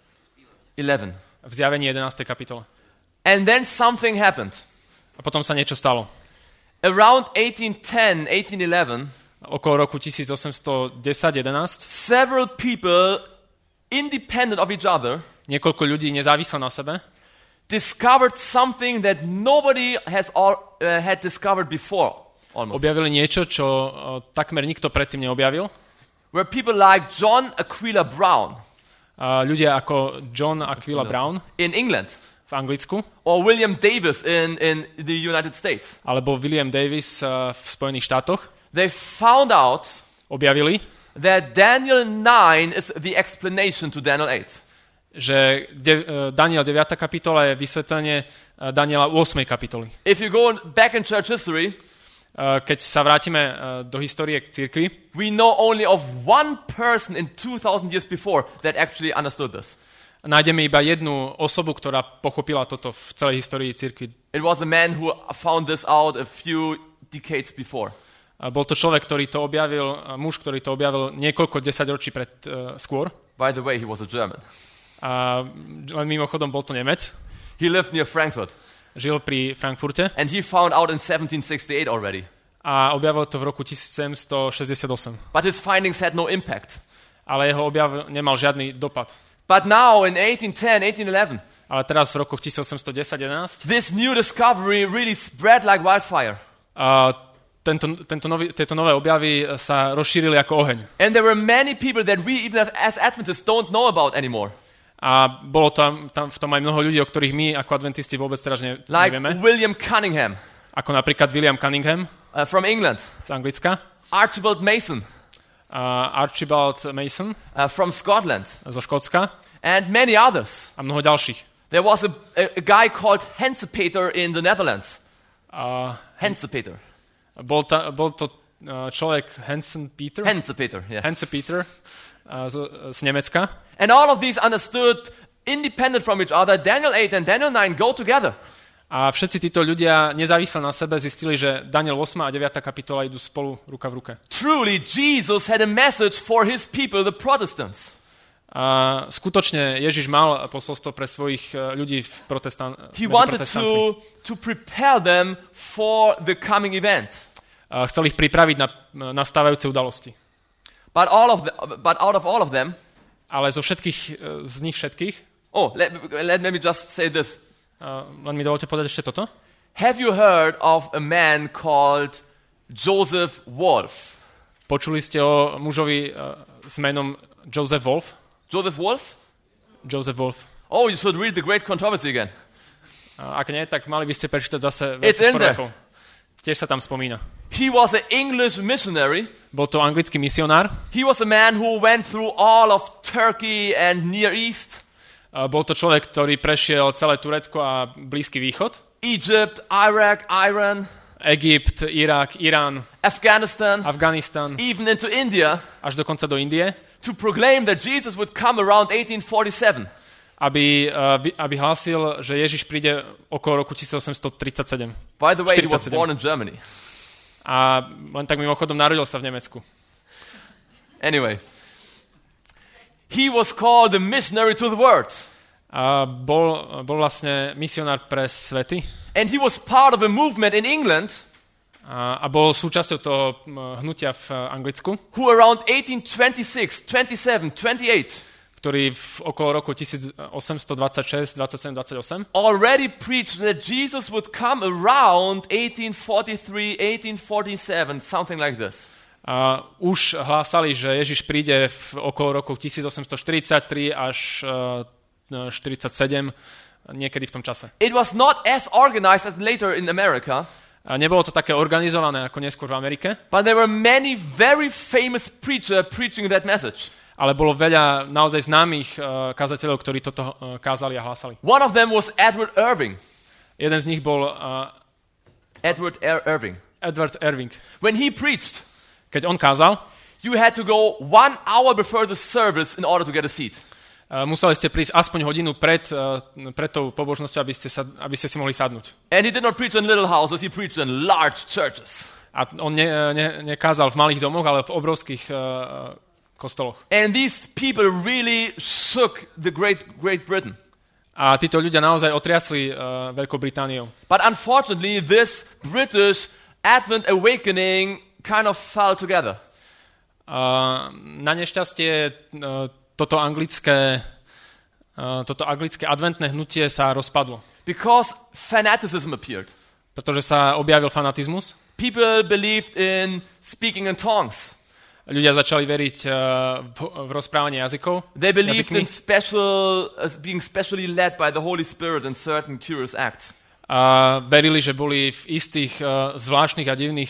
11. v zjavení 11. kapitole. And then something happened. A potom sa niečo stalo. Around 1810, 1811, Okolo roku 1810-11 several people, independent of each other, niekoľko ľudí nezávislo na sebe discovered something that nobody had discovered before, almost. objavili niečo, čo takmer nikto predtým neobjavil. Where people like John Aquila Brown Ľudia ako John Aquila Brown in England, v Anglicku, or William Davis in the United States, alebo William Davis v Spojených štátoch, they found out objavili, that Daniel 9 is the explanation to Daniel 8. že Daniel 9. kapitola je vysvetlenie Daniela 8. kapitoly. If you go back in church history, Keď sa vrátime do histórie k cirkvi, we know only of one person in 2000 years before that actually understood this. nájdeme iba jednu osobu, ktorá pochopila toto v celej histórii cirkvi. It was a man who found this out a few decades before. Bol to človek, ktorý to objavil, muž, ktorý to objavil niekoľko desaťročí skôr. By the way, he was a German. A len mimochodom bol to Nemec. He lived near Frankfurt. Žil pri Frankfurte. And he found out in 1768 already. A objavil to v roku 1768. But his findings had no impact. Ale jeho objav nemal žiadny dopad. But now in 1810, 1811, Ale teraz v rokoch 1810-11 this new discovery really spread like wildfire. Tieto nové objavy sa rozšírili ako oheň. And there were many people that we even as Adventists don't know about anymore. A bolo tam v tom aj mnoho ľudí, o ktorých my ako adventisti vôbec teraz nevieme. Like William Cunningham. Ako napríklad William Cunningham From England. z Anglicka. Archibald Mason. Archibald Mason From Scotland. zo Škótska. And many others. A mnoho ďalších. There was a guy called Hensepeter in the Netherlands. Hensepeter. Bol to človek Hensepeter, yeah. Hensepeter z Nemecka. And all of these understood, independent from each other, Daniel 8 and Daniel 9 go together. A všetci títo ľudia nezávisle na sebe zistili, že Daniel 8 a 9. kapitola idú spolu ruka v ruke. Truly, Jesus had a message for his people, the Protestants. A skutočne Ježiš mal posolstvo pre svojich ľudí v He wanted to prepare them for the coming event. Chcel ich pripraviť na nastávajúce udalosti. But out of all of them, ale zo všetkých z nich všetkých. Let me just say this. Len mi dovolte povedať ešte toto. Have you heard of a man called Joseph Wolf? Počuli ste o mužovi s menom Joseph Wolf? Joseph Wolf? Joseph Wolf. Oh, you should read The Great Controversy again. Ak nie, tak mali by ste prečítať zase It's in there. Tiež sa tam spomína. He was an English missionary. Bol to anglický misionár. He was a man who went through all of Turkey and Near East. Bol to človek, ktorý prešiel celé Turecko a Blízky východ. Egypt, Iraq, Iran. Egypt, Irak, Irán. Afghanistan. Even into India. Až dokonca do Indie. To proclaim that Jesus would come around 1847. Aby hlásil, že Ježiš príde okolo roku 1837. By the way, 47. He was born in Germany. A len tak mimochodom narodil sa v Nemecku. Anyway. He was called a missionary to the world. A bol vlastne misionár pre svety. And he was part of a movement in England. A bol súčasťou toho hnutia v Anglicku. Who around 1826, 27, 28. Ktorý okolo roku 1826, 27, 28. Already preached that Jesus would come around 1843, 1847, something like this. Už hlásali, že Ježiš príde okolo roku 1843 až 47, niekedy v tom čase. It was not as organized as later in America. Nebolo to také organizované ako neskôr v Amerike. But there were many very famous preachers preaching that message. Ale bolo veľa naozaj známych kazateľov, ktorí toto kázali a hlásali. One of them was Edward Irving. Jeden z nich bol Edward Irving. When he preached, keď on kázal, you had to go 1 hour before the service in order to get a seat. Museli ste prísť aspoň hodinu pred tou pobožnosťou, aby ste si mohli sadnúť. And he did not preach in little houses, he preached in large churches. A on nekázal v malých domoch, ale v obrovských kostoloch. And these people really shook the Great Britain. A títo ľudia naozaj otriasli Veľkou Britániou. But unfortunately, this British Advent awakening kind of fell together. Na nešťastie toto anglické adventné hnutie sa rozpadlo. Because fanaticism appeared. Pretože sa objavil fanatizmus. People believed in speaking in tongues. Ľudia začali veriť v rozprávanie jazykov. They believed in being specially led by the Holy Spirit in certain curious acts. A verili, že boli v istých zvláštnych a divných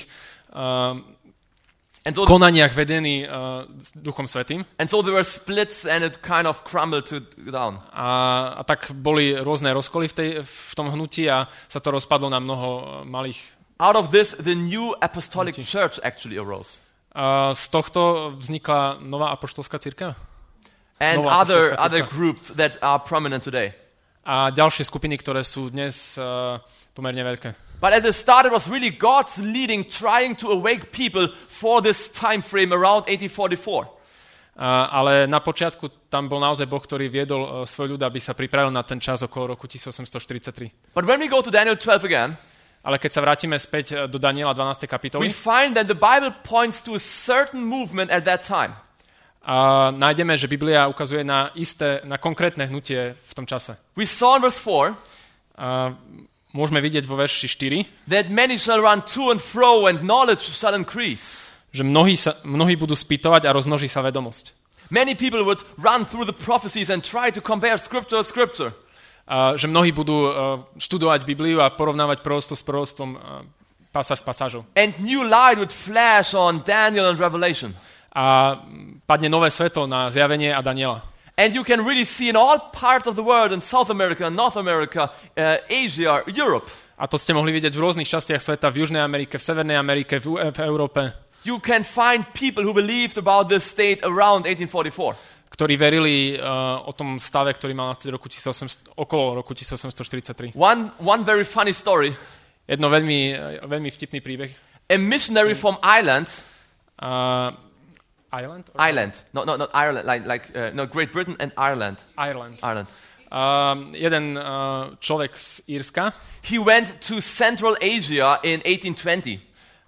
konaniach vedení Duchom Svätým. And so there were splits and it kind of crumbled down. A tak boli rôzne rozkoly v tom hnutí a sa to rozpadlo na mnoho malých. Out of this, the new apostolic church actually arose. Z tohto vznikla nová apoštolská cirkev. And other groups that are prominent today. A ďalšie skupiny, ktoré sú dnes pomerne veľké. But at the start it was really God's leading, trying to awake people for this time frame around 1844. Ale na počiatku tam bol naozaj Boh, ktorý viedol svoj ľud, aby sa pripravil na ten čas okolo roku 1843. But when we go to Daniel 12 again, Ale keď sa vrátime späť do Daniela 12. we kapitoly, find that the Bible points to a certain movement at that time. a nájdeme, že Biblia ukazuje na konkrétne hnutie v tom čase. We saw in verse 4 Môžeme vidieť vo verši 4, that many shall run to and fro and knowledge shall increase. že mnohí budú spýtovať a rozmnoží sa vedomosť. Many people would run through the prophecies and try to compare scripture to scripture. Že mnohí budú študovať Bibliu a porovnávať proroctvo s proroctvom, pasáž s pasážou. And new light would flash on Daniel and Revelation. A padne nové svetlo na zjavenie a Daniela. And you can really see in all parts of the world, in South America, North America, Asia, Europe. A to ste mohli vidieť v rôznych častiach sveta, v Južnej Amerike, v Severnej Amerike, v Európe. You can find people who believed about this state around 1844. Ktorí verili o tom stave, ktorý mal nastať okolo roku 1843. One very funny story. Jedno veľmi vtipný príbeh. A missionary from Ireland. Ireland? Ireland. No, not Ireland. Great Britain and Ireland. Ireland. Ireland. Jeden človek z Írska He went to Central Asia in 1820.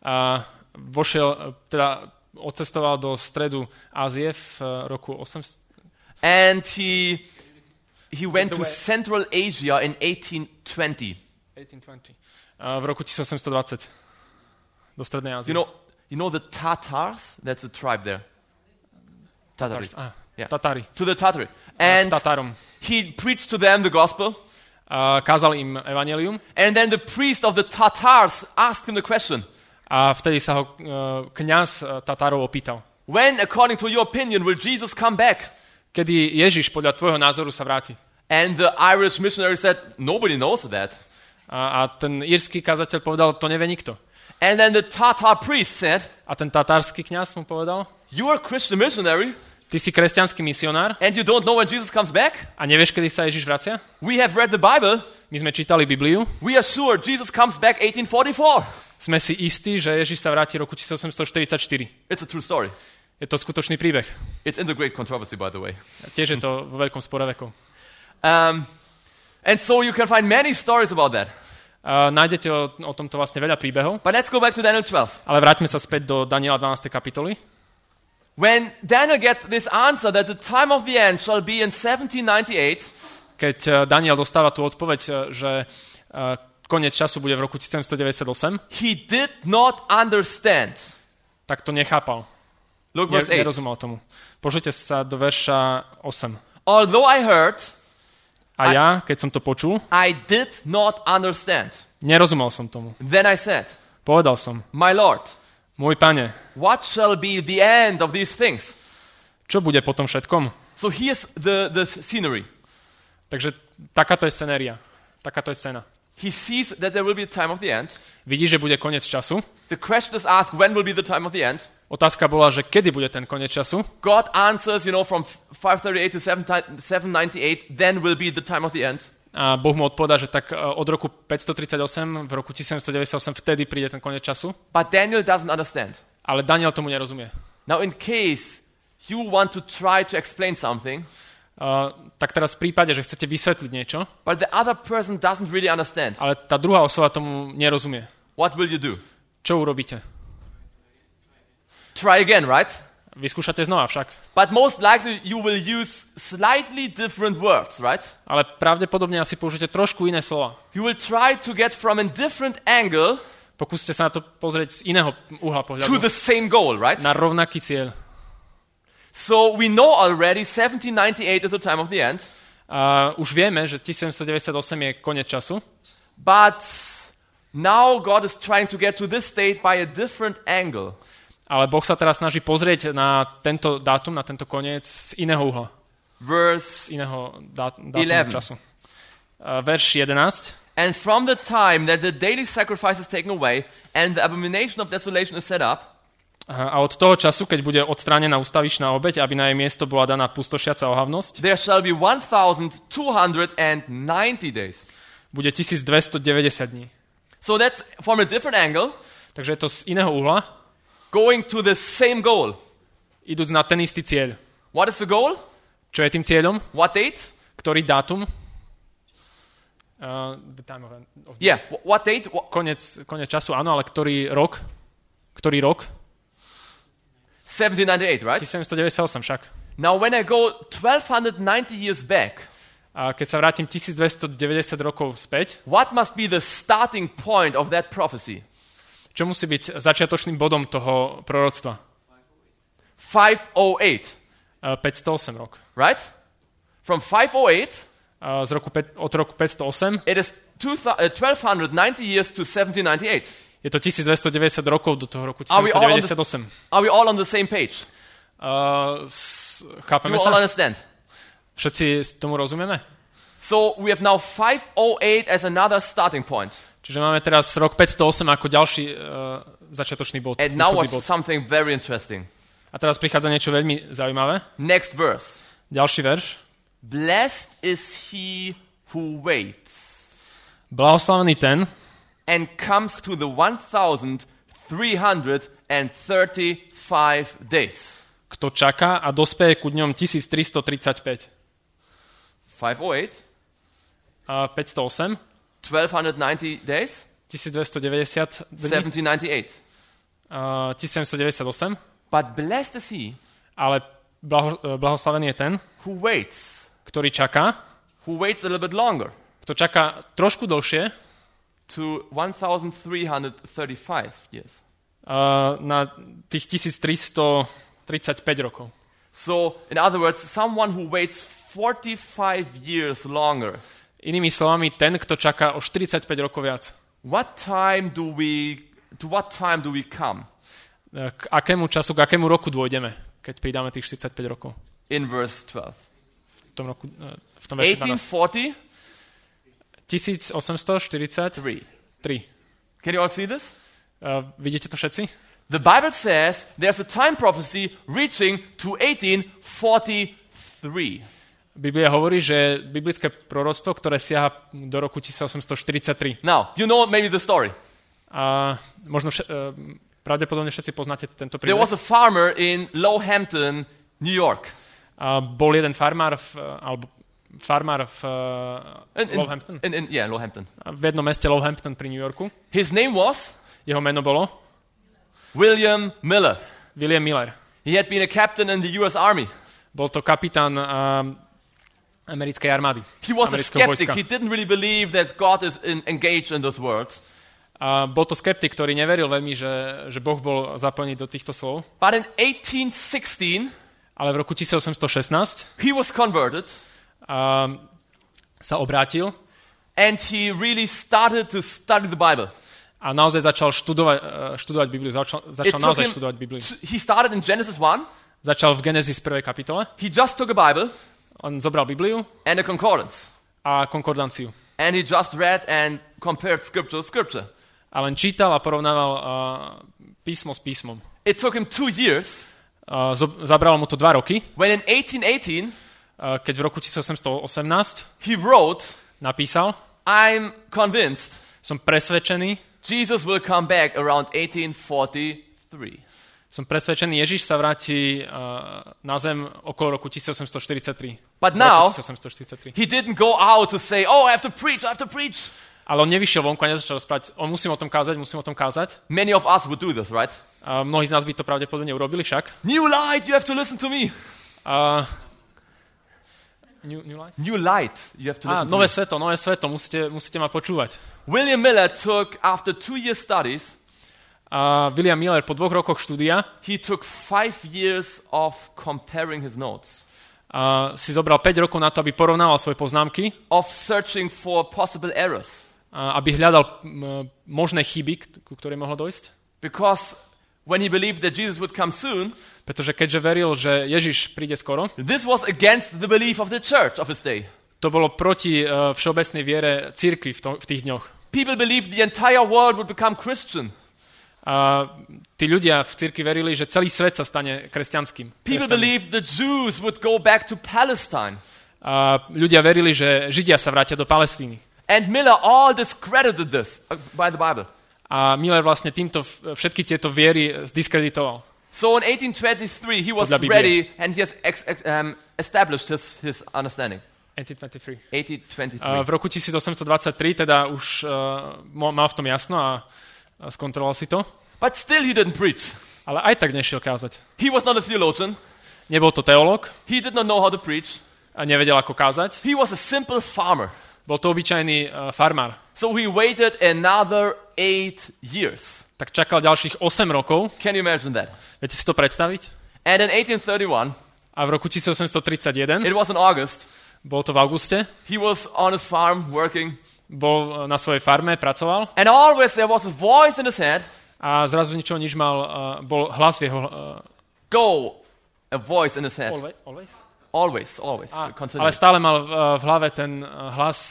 Odcestoval do stredu Ázie v roku 800. And he went to Central Asia in 1820. V roku 1820 do strednej Ázie. You know the Tatars? That's a tribe there. Tatari. Yeah. Tatári. To the Tatari. And Tatárom. he preached to them the gospel. Kázal im evanjelium. And then the priest of the Tatars asked him the question. A vtedy sa ho kňaz Tatárov opýtal. When, according to your opinion, will Jesus come back? Kedy Ježiš podľa tvojho názoru sa vráti? And the Irish missionary said, nobody knows that. A ten írsky kazateľ povedal, to nevie nikto. And then the Tatar priest said, a ten tatársky kňaz mu povedal, you are a Christian missionary? Ty si kresťanský misionár? And you don't know when Jesus comes back? A nevieš, kedy sa Ježiš vracia? We have read the Bible. My sme čítali Bibliu. We are sure Jesus comes back 1844. Sme si istí, že Ježiš sa vráti roku 1844. It's a true story. Je to skutočný príbeh. It's in the great controversy, by the way. Tiež je to vo veľkom spore vekov. And so you can find many stories about that. Nájdete o tomto vlastne veľa príbehov. But let's go back to Daniel 12. Ale vráťme sa späť do Daniela 12. kapitoly. When Daniel gets this answer that the time of the end shall be in 1798, keď Daniel dostáva tú odpoveď, že koniec času bude v roku 1798, he did not understand. Tak to nechápal. Look verse 8. Nerozumel tomu. Požujte sa do verša 8. Although I heard, a ja, keď som to počul, I did not understand. Nerozumel som tomu. Then I said, povedal som, my Lord, môj pane, what shall be the end of these things? Čo bude po tom všetkom? So here's the scenery. Takže takáto je scenéria. Takáto je scéna. He sees that there will be a time of the end. Vidí, že bude koniec času. The question is asked, when will be the time of the end? Otázka bola, že kedy bude ten koniec času. God answers, from 538 to 798, then will be the time of the end. A Boh mu odpovedá, že tak od roku 538, v roku 1798 vtedy príde ten koniec času. But Daniel doesn't understand. Ale Daniel tomu nerozumie. Now in case you want to try to explain something, tak teraz v prípade, že chcete vysvetliť niečo, but the other person doesn't really understand. Ale tá druhá osoba tomu nerozumie. What will you do? Čo urobíte? Try again, right? Vyskúšate znova však. But most likely you will use slightly different words, right? Ale pravdepodobne asi použijete trošku iné slova. You will try to get from a different angle pokúste sa na to pozrieť z iného uhla pohľadu. To the same goal, right? Na rovnaký cieľ. So we know already 1798 is the time of the end. Už vieme, že 1798 je koniec času. But now God is trying to get to this date by a different angle. Ale Boh sa teraz snaží pozrieť na tento dátum, na tento koniec z iného uhla. Verse z iného dátumu 11. času. Verš 11. And from the time that the daily sacrifice is taken away and the abomination of desolation is set up, a od toho času, keď bude odstránená ústavičná obeť, aby na jej miesto bola daná pustošiaca ohavnosť, there shall be 1290 days. Bude 1290 dní. So that's from a different angle. Takže je to z iného uhla. Going to the same goal. Idúc na ten istý cieľ. What is the goal? Čo je tým cieľom? What date? Ktorý dátum? The time of Yeah, what date? Konec času, áno, ale ktorý rok? Ktorý rok? 1798, right? 1798 však. Now when I go 1290 years back, A keď sa vrátim 1290 rokov späť, what must be the starting point of that prophecy? čo musí byť začiatočným bodom toho proroctva? 508, 508 rok. right? From 508, Od roku 508 it is 1290 years to 1798. je to 1290 rokov do toho roku Are we all on 1798. Are we all on the same page? Chápeme You all sa? understand? Všetci tomu rozumieme? So we have now 508 as another starting point. Čiže máme teraz rok 508 ako ďalší začiatočný bod. And now východzí what's bod. something very interesting. A teraz prichádza niečo veľmi zaujímavé. Next verse. Ďalší verš. Blessed is he who waits Blahoslavený ten, and comes to the 1335 days. kto čaká a dospeje ku dňom 1335. 508, 508, 1290 days, 1290 dní, 1798. 1798, But blessed is he ale blahoslavený je ten, who waits, ktorý čaká, a little bit longer, kto čaká trošku dlhšie to 1335 years. Na tých 1335 rokov. So, in other words, someone who waits 45 years longer. Inými slovami, ten, kto čaká o 45 rokov viac. To what time do we come? K akému času, k akému roku dôjdeme, keď pridáme tých 45 rokov? In verse 12. V tom verši 12. 1843. 1843. Can you all see this? Vidíte to všetci? The Bible says there's a time prophecy reaching to 1843. Biblia hovorí, že biblické proroctvo, ktoré siaha do roku 1843. Now, you know maybe the story. A možno pravdepodobne všetci poznáte tento There príbeh. was a farmer in Lowhampton, New York. A bol jeden farmár v Lowhampton. Lowhampton. V jednom meste Lowhampton pri New Yorku. His name was Jeho meno bolo William Miller. William Miller. He had been a captain in the US Army. Bol to kapitán americkej armády. He was a amerického skeptic. vojska. He didn't really believe that God is engaged in this world. A bol to skeptik, ktorý neveril veľmi, že Boh bol zapojený do týchto slov. But in 1816, Ale v roku 1816 he was converted sa obrátil and he really started to study the Bible. a naozaj začal študovať Bibliu. Začal naozaj študovať Bibliu. He started in Genesis 1. Začal v Genesis 1. kapitole. He just took a Bible On zobral Bibliu and a concordance. a konkordanciu. And he just read and compared scripture to scripture. A len čítal a porovnával písmo s písmom. It took him 2 years Zabralo mu to 2 roky, when in 1818 keď v roku 1818 he wrote, napísal: I'm convinced Som presvedčený, Jesus will come back around 1843. Ježiš sa vráti na zem okolo roku 1843. But now, 1843. he didn't go out to say, oh, I have to preach. Ale on nevyšiel vonku a nezačal rozprávať, musím o tom kázať. Many of us would do this, right? A mnohí z nás by to pravdepodobne urobili však. New light, you have to listen to me. New light? New light, you have to listen to nové me. svetlo, musíte ma počúvať. William Miller took, after 2 years studies, William Miller po 2 rokoch štúdia he took 5 years of comparing his notes, si zobral 5 rokov na to, aby porovnával svoje poznámky, of searching for possible errors. Aby hľadal možné chyby, ku ktorej mohlo dojsť. Because when he believed that Jesus would come soon, Pretože keďže veril, že Ježiš príde skoro, this was against the belief of the church of his day. to bolo proti všeobecnej viere cirkvi v tých dňoch. People believed the entire world would become Christian. Tí ľudia v cirkvi verili, že celý svet sa stane kresťanským. People believed the Jews would go back to Palestine. Ľudia verili, že Židia sa vrátia do Palestíny. And Miller all discredited this by the Bible. A Miller vlastne týmto všetky tieto viery zdiskreditoval. So in 1823 he was Podľa Biblie. ready and he has established his understanding. 1823. 1823. V roku 1823 teda už mal v tom jasno a skontroloval si to. But still he didn't preach. Ale aj tak nešiel kázať. He was not a theologian. Nebol to teológ He did not know how to preach. a nevedel, ako kázať. He was a simple farmer. Bol to obyčajný farmár. So he waited another 8 years. Tak čakal ďalších 8 rokov. Can you imagine that? Viete si to predstaviť? And in 1831, A v roku 1831, it was in August, bolo to v auguste, he was on his farm working. bol na svojej farme, pracoval And always there was a voice in his head. a zrazu ničoho nič mal, bol hlas v jeho... Go. A voice in his head. Always? Always. Continue. Ale stále mal v hlave ten hlas,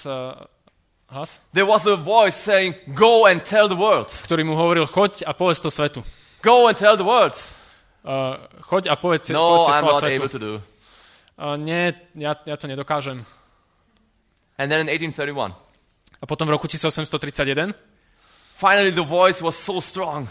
There was a voice saying, go and tell the world. ktorý mu hovoril, choď a povedz to svetu. Go and tell the world. Choď a povedz No, to I'm not svetu. able to do. Nie, ja to nedokážem. And then in 1831, A potom v roku 1831 finally the voice was so strong.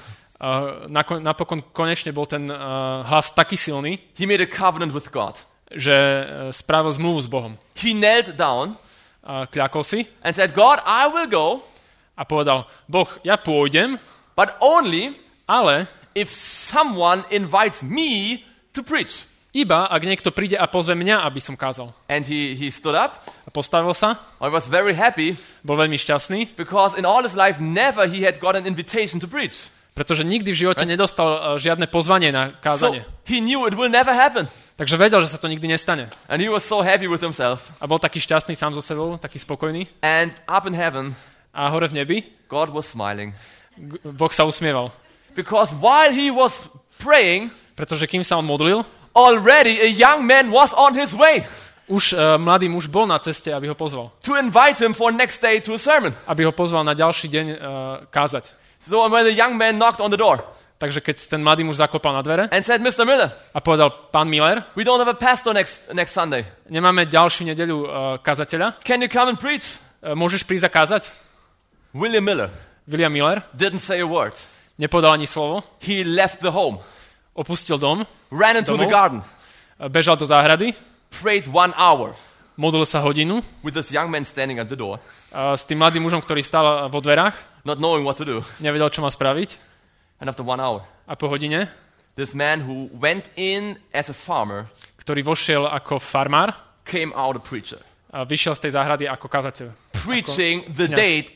napokon konečne bol ten hlas taký silný, He made a covenant with God. že spravil zmluvu s Bohom. He knelt down Kľakol si and said, God, I will go, a povedal, Boh, ja pôjdem, but only ale if someone invites me to preach. iba, ak niekto príde a pozve mňa, aby som kázal. And he stood up. A postavil sa, I was very happy bol veľmi šťastný, because in all his life never he had got an invitation to preach. pretože nikdy v živote nedostal žiadne pozvanie na So kázanie. he knew it will never happen. Takže vedel, že sa to nikdy nestane. And he was so happy with himself. A bol taký šťastný sám so sebou, taký spokojný. And up in heaven, A hore v nebi God was smiling. Boh sa usmieval. Because while he was praying, Pretože kým sa on modlil, already a young man was on his way už mladý muž bol na ceste, aby ho pozval. to invite him for next day to a sermon. Aby ho pozval na ďalší deň kázať. So when the young man knocked on the door Takže keď ten mladý muž zaklopal na dvere and said, Mr. Miller, a povedal, pán Miller, we don't have a pastor next Sunday. nemáme ďalšiu nedeľu kazateľa, Can you come and preach? môžeš prísť a kázať? William Miller William Miller didn't say a word. nepovedal ani slovo, He left the home, opustil dom, ran into the Domov? garden, bežal do záhrady, prayed 1 hour modlil sa hodinu with this young man standing at the door, s tým mladým mužom, ktorý stál vo dverách, not knowing what to do. nevedel, čo má spraviť. And after 1 hour, A po hodine, this man who went in as a farmer ktorý vošiel ako farmár, came out a preacher, a vyšiel z tej záhrady ako kazateľ. preaching the kňaz. date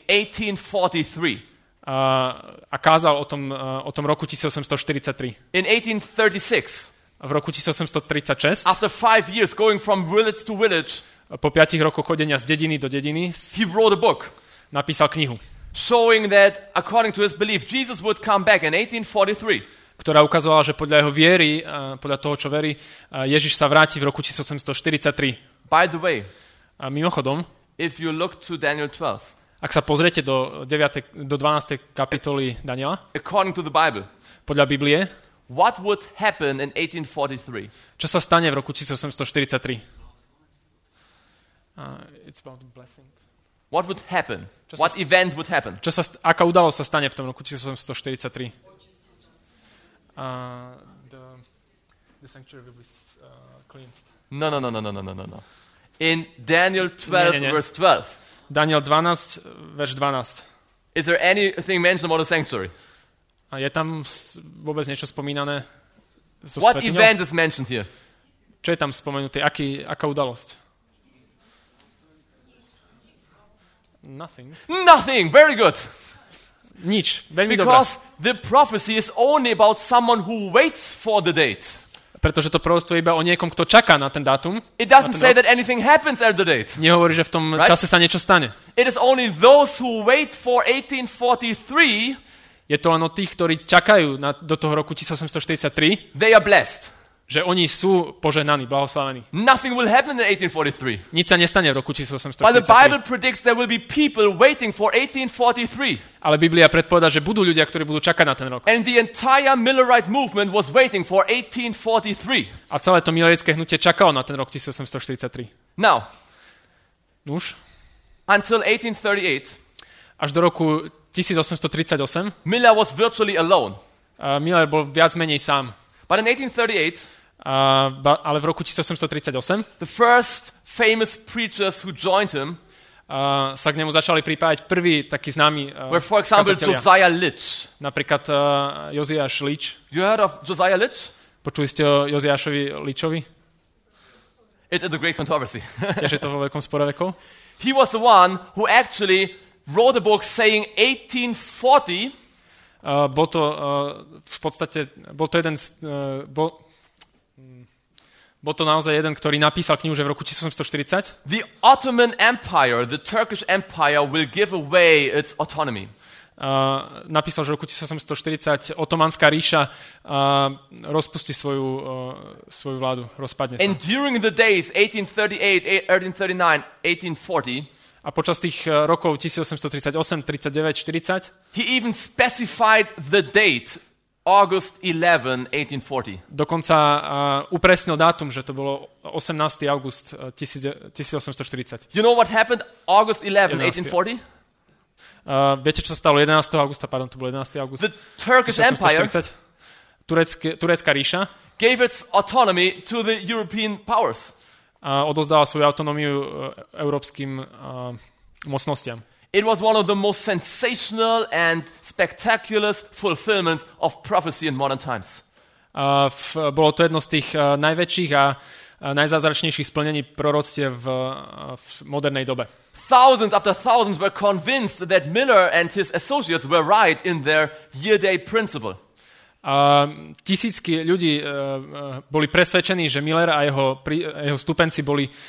1843. A kázal o tom roku 1843. In 1836, A v roku 1836, after 5 years going from village to village, po 5 rokoch chodenia z dediny do dediny, he wrote a book napísal knihu, showing that, according to his belief, Jesus would come back in 1843. ktorá ukazovala, že podľa jeho viery, podľa toho, čo verí, Ježiš sa vráti v roku 1843. By the way, A mimochodom, if you look to Daniel 12, ak sa pozriete do 12. kapitoly Daniela, according to the Bible, podľa Biblie, what would happen in 1843? čo sa stane v roku 1843? It's about blessing. What would happen? Just What event would happen? Aká udalosť sa stane v tom roku 1843? The sanctuary will be cleansed. No. In Daniel 12, Nie. verse 12, Daniel 12, verš 12. is there anything mentioned about the sanctuary? A je tam vôbec niečo spomínané so What svetiňou? event is mentioned here? Čo je tam spomenuté? Aká udalosť? Nothing. Very good. Nič. Veľmi dobré. Because the prophecy is only about someone who waits for the date. Pretože to proroctvo je iba o niekom, kto čaká na ten dátum. It doesn't Na ten say rok. that anything happens at the date. Nehovorí, že v tom Right? čase sa niečo stane. It is only those who wait for 1843, Je to len o tých, ktorí čakajú do toho roku 1843, they are blessed. že oni sú požehnaní, blahoslavení. Nothing will happen in 1843. Nič sa nestane v roku But the 1843. Bible predicts there will be people waiting for 1843. Ale Biblia predpovedá, že budú ľudia, ktorí budú čakať na ten rok. And the entire Millerite movement was waiting for 1843. A celé to milerické hnutie čakalo na ten rok 1843. Now, Nuž, until 1838, až do roku 1838 Miller was virtually alone. Miller bol viac menej sám. But in 1838, ale v roku 1838 the first famous preachers who joined him sa k nemu začali pripájať prví takí známi were, for example, kazatelia. Josiah Litch. Napríklad Joziáš Lič. You heard of Josiah Litch? Počuli ste o Joziášovi Ličovi? It's a great controversy. Tiež je to vo veľkom spore vekov. He was the one who actually wrote a book saying 1840 Bol to v podstate, bol to naozaj jeden, ktorý napísal knihu, že v roku 1840 the Ottoman Empire, the Turkish Empire, will give away its autonomy. Napísal, že v roku 1840 otomanská ríša rozpustí svoju vládu, rozpadne sa. And during the days 1838, 1839, 1840, A počas tých rokov 1838, 39, 40 he even specified the date, August 11, 1840. dokonca upresnil dátum, že to bolo 18. august 1840. You know what happened August 11, 11. 1840? Viete, čo sa stalo 11. augusta? Pardon, to bol 11. august. The Turkish Empire 1840. Turecká ríša gave its autonomy to the European powers. odozdala svoju autonómiu európskym mocnostiam. It was one of the most sensational and spectacular fulfillments of prophecy in modern times. Bolo to jedno z tých najväčších a najzázračnejších splnení proroctiev v modernej dobe. Thousands after thousands were convinced that Miller and his associates were right in their year-day principle. Tisícky ľudí boli presvedčení, že Miller a jeho stupenci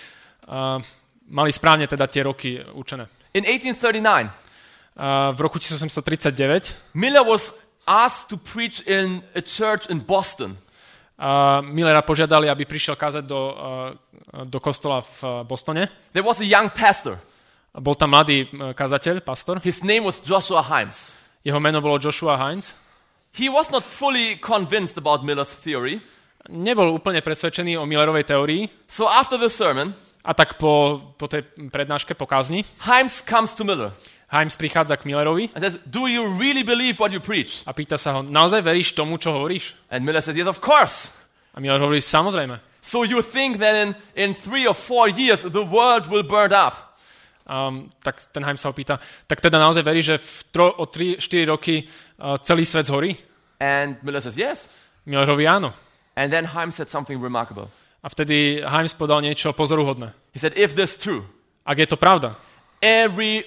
mali správne teda tie roky učené. In 1839, v roku 1839 Miller was asked to preach in a church in Boston. Millera požiadali, aby prišiel kázať do kostola v Bostone. There was a young pastor. Bol tam mladý kazateľ, pastor. His name was Joshua Himes. Jeho meno bolo Joshua Hines. He was not fully convinced about Miller's theory. Nebol úplne presvedčený o Millerovej teórii. So after the sermon, a tak po tej prednáške, po kázni, Himes comes to Miller. Himes prichádza k Millerovi and says, "Do you really believe what you preach?" A pýta sa ho, naozaj veríš tomu, čo hovoríš? And Miller says, "Yes, of course." A Miller hovorí, samozrejme. So you think that in 3 or 4 years the world will burn up? Tak ten Himes sa ho pýta, tak teda naozaj veríš, že o 3-4 roky celý svet zhorí? And Miller says, yes. Miller hovorí áno. And then Himes said something remarkable. A vtedy Himes povedal niečo pozoruhodné. He said, if this is true, ak je to pravda, every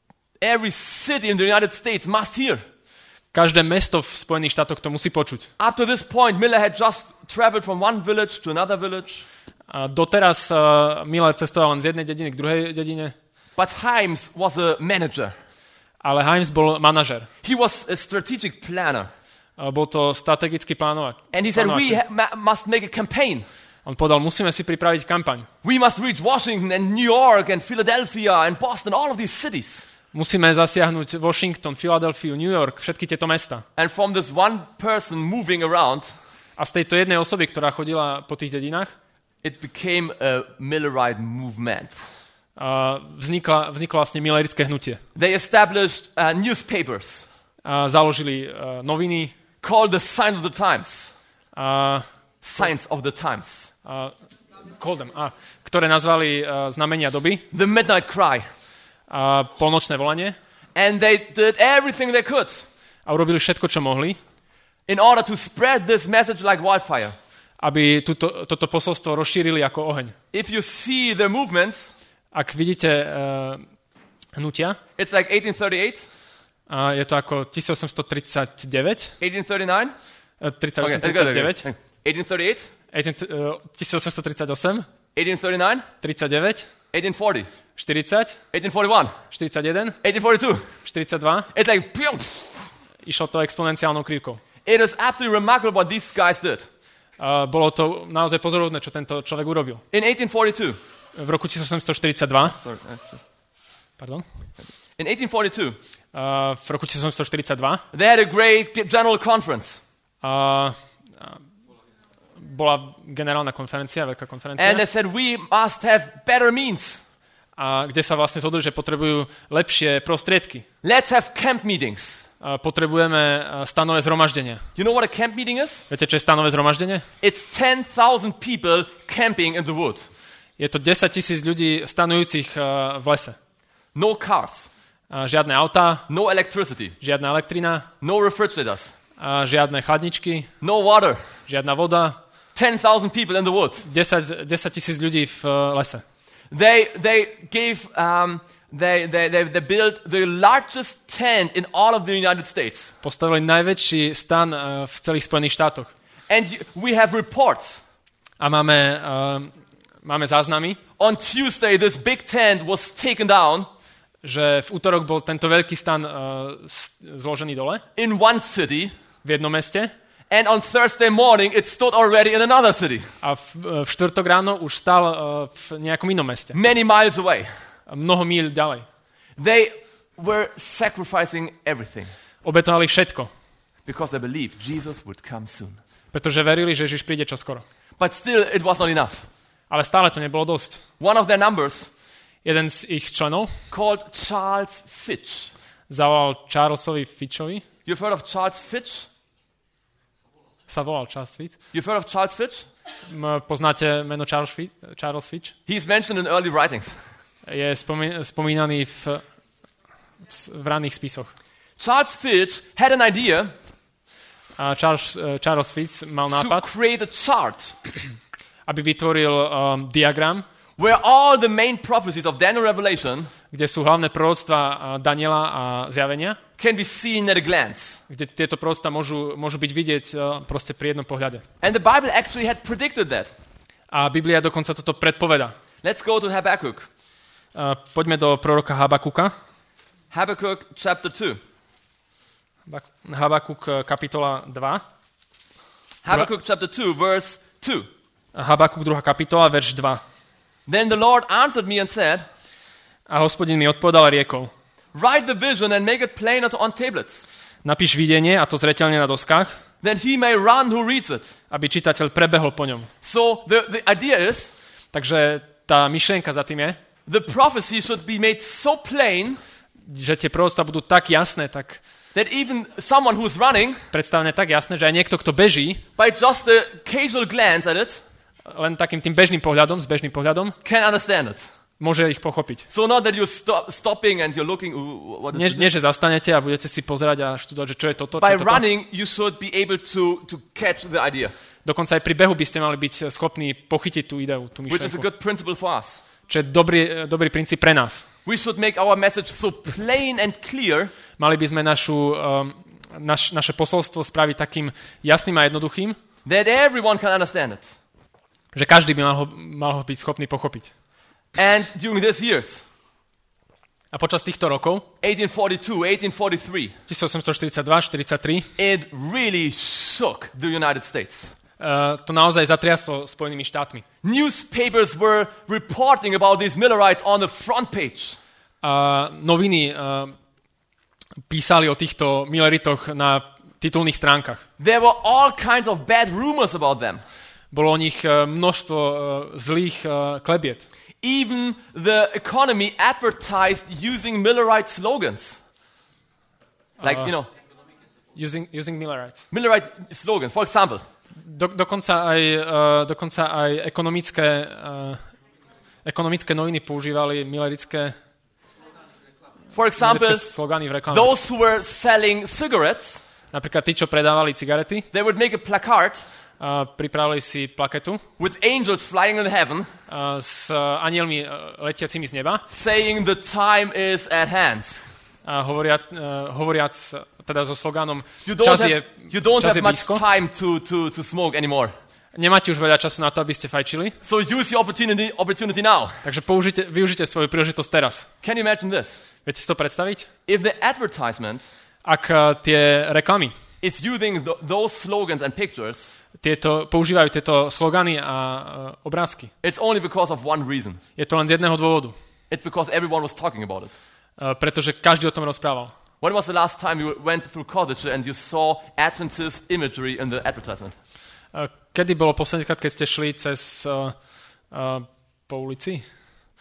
city in the United States must hear. Každé mesto v Spojených štátoch to musí počuť. Up to this point, Miller had just traveled from one village to another village. A doteraz Miller cestoval len z jednej dediny k druhej dedine. But Himes was a manager. Ale Himes bol manažer. He was a strategic planner. Bol to strategický plánovač. And he said, we must make a campaign. On povedal, musíme si pripraviť kampaň. We must reach Washington and New York and Philadelphia and Boston, all of these cities. Musíme zasiahnuť Washington, Philadelphia, New York, všetky tieto mesta. And from this one person moving around, a z tejto jednej osoby, ktorá chodila po tých dedinách, it became a Millerite movement. Vzniklo vlastne Millerické hnutie. They established newspapers. Založili noviny. Called the Sign of the Times. Signs of the Times. Ktoré nazvali znamenia doby. The Midnight Cry. Polnočné volanie. And they did everything they could. A urobili všetko, čo mohli. In order to spread this message like wildfire. Aby toto posolstvo rozšírili ako oheň. If you see their movements, ak vidíte hnutia, it's like 1838. Je to ako 1839. 1839? 38, 39. 1838? 1838. 1839? 39. 1840. 40. 1841. 41. 1842. 42. It's like... Išlo to exponenciálnou krivkou. It is absolutely remarkable what these guys did. Bolo to naozaj pozoruhodné, čo tento človek urobil. In 1842. V roku 1842. Pardon? In 1842. V roku 1842. They had a great general conference. Bola generálna konferencia, veľká konferencia. And they said we must have better means. a kde sa vlastne zhodli, že potrebujú lepšie prostriedky. Let's have camp meetings. Potrebujeme stanové zhromaždenia. You know what a camp meeting is? Viete, čo je stanové zhromaždenie? It's 10,000 people camping in the wood. Je to 10 000 ľudí stanujúcich v lese. No cars. Žiadne autá, No electricity. žiadna elektrina, No refrigerators. žiadne chladničky, No water. žiadna voda. 10,000 people in the wood. 10 000 ľudí v lese. They built the largest tent in all of the United States. Postavili najväčší stan v celých Spojených štátoch. And we have reports. A máme záznamy, On Tuesday, this big tent was taken down že v útorok bol tento veľký stan zložený dole in one city, v jednom meste and on Thursday morning it stood already in another city, a v štvrtok ráno už stál v nejakom inom meste. many miles away. Mnoho míľ ďalej. They were sacrificing everything Obetovali všetko, because they believed Jesus would come soon. pretože verili, že Ježiš príde čoskoro. But still, it was not enough. Ale stále to nebolo dosť. One of their numbers, Jeden z ich členov called Charles Fitch. zavolal Charlesovi Fitchovi. You've heard of Charles Fitch? Sa volal Charles Fitch. You've heard of Charles Fitch? Poznáte meno Charles Fitch? He's mentioned in early writings. Je spomínaný v raných spisoch. Charles Fitch had an idea A Charles Fitch mal to nápad, create a chart aby vytvoril diagram, where all the main prophecies of Daniel Revelation kde sú hlavné proroctvá Daniela a Zjavenia, can be seen at a glance. kde tieto proroctvá môžu byť vidieť proste pri jednom pohľade. And the Bible actually had predicted that. A Biblia dokonca toto predpoveda. Let's go to Habakkuk. Poďme do proroka Habakuka. Habakkuk chapter 2. Habakuk kapitola 2. Habakkuk chapter 2 verse 2. Habakuk 2. kapitola, verš 2. Then the Lord answered me and said, A Hospodin mi odpovedal a riekol, write the vision and make it plain on tablets, napíš videnie a to zreteľne na doskách, that he may run who reads it. aby čitateľ prebehol po ňom. So the idea is, Takže tá myšlienka za tým je, the prophecy should be made so plain že tie proroctvá budú tak jasné, tak that even someone who's running, predstavené tak jasné, že aj niekto, kto beží, by just a casual glance at it, len takým tým bežným pohľadom, s bežným pohľadom, can understand it. môže ich pochopiť. So not that you're stopping and you're looking, what is Nie, this? že zastanete a budete si pozerať a študovať, že čo je toto, čo By je toto. running, you should be able to catch the idea, Dokonca aj pri behu by ste mali byť schopní pochytiť tú ideu, tú which is a myšlienku. good principle for us. Čo je dobrý princíp pre nás. We should make our message so plain and clear Mali by sme naše posolstvo spraviť takým jasným a jednoduchým, that everyone can understand it. že každý by mal ho byť schopný pochopiť. And during these years, A počas týchto rokov, 1842, 1843, 1842-43, it really shook the United States. to naozaj zatriaslo Spojenými štátmi. Newspapers were reporting about these Millerites on the front page. Noviny písali o týchto Milleritoch na titulných stránkach. There were all kinds of bad rumors about them. Bolo o nich množstvo zlých klebiet. Even the economy advertised using Millerite slogans. Like, Using Millerites. Millerite slogans. For example, Dokonca aj ekonomické noviny používali millerické slogany v reklame. those who were selling cigarettes, Napríklad tí, čo predávali cigarety, they would make a placard pripravili si plaketu with angels flying in heaven, s anielmi letiacimi z neba, saying the time is at hand. a hovoriac teda so slogánom You don't čas have je much blízko. time to smoke anymore. Nemáte už veľa času na to, aby ste fajčili, So use the opportunity now. takže využite svoju príležitosť teraz. Can you imagine this? Viete si to predstaviť? If the advertisement Ak tie reklamy is using those slogans and pictures, používajú tieto slogany a obrázky, it's only because of one reason. je to len z jedného dôvodu. It's because everyone was talking about it. Pretože každý o tom rozprával. When was the last time you went through college and you saw Adventist imagery in the advertisement? Kedy bolo poslednýkrát, keď ste šli po ulici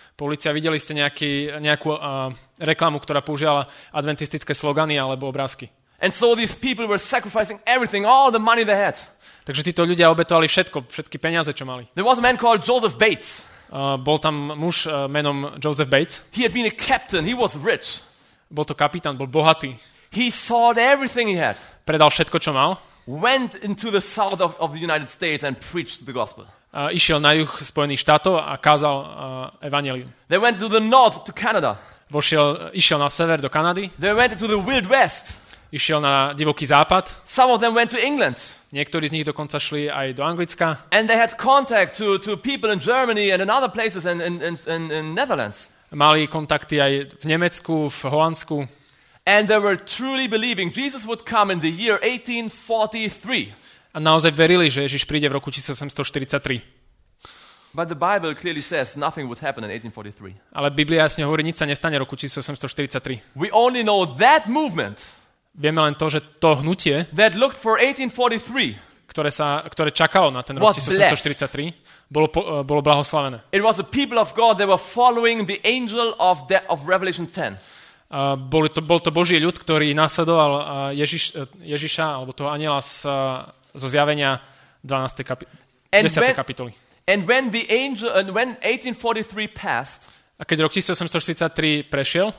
po ulici a videli ste nejakú reklamu, ktorá používala adventistické slogany alebo obrázky. And so these people were sacrificing everything, all the money they had. Takže títo ľudia obetovali všetky peniaze, čo mali. There was a man called Joseph Bates. Bol tam muž menom Joseph Bates. He had been a captain, he was rich. Bol to kapitán, bol bohatý. He sold everything he had. Predal všetko, čo mal. Went into the south of the United States and preached the gospel. Išiel na juh Spojených štátov a kázal evanjelium. They went to the north to Canada. Išiel na sever do Kanady. They went to the Wild West. Išiel na divoký západ. Some of them went to England. Niektorí z nich dokonca šli aj do Anglicka. And they had contact to people in Germany and in other places in Netherlands. Mali kontakty aj v Nemecku, v Holandsku. And they were truly believing Jesus would come in the year 1843. A naozaj verili, že Ježiš príde v roku 1843. But the Bible clearly says nothing would happen in 1843. Ale Biblia jasne hovorí, nič sa nestane v roku 1843. We only know that movement. Vieme len to, že to hnutie, that looked for 1843. Ktoré čakalo na ten rok 1843, bolo blahoslavené. It was the people of God, they were following the angel of Revelation 10. Bol to Boží ľud, ktorý nasledoval Ježiša, alebo toho anjela zo zjavenia 10. kapitoly. And when 1843 passed, a keď rok 1843 prešiel,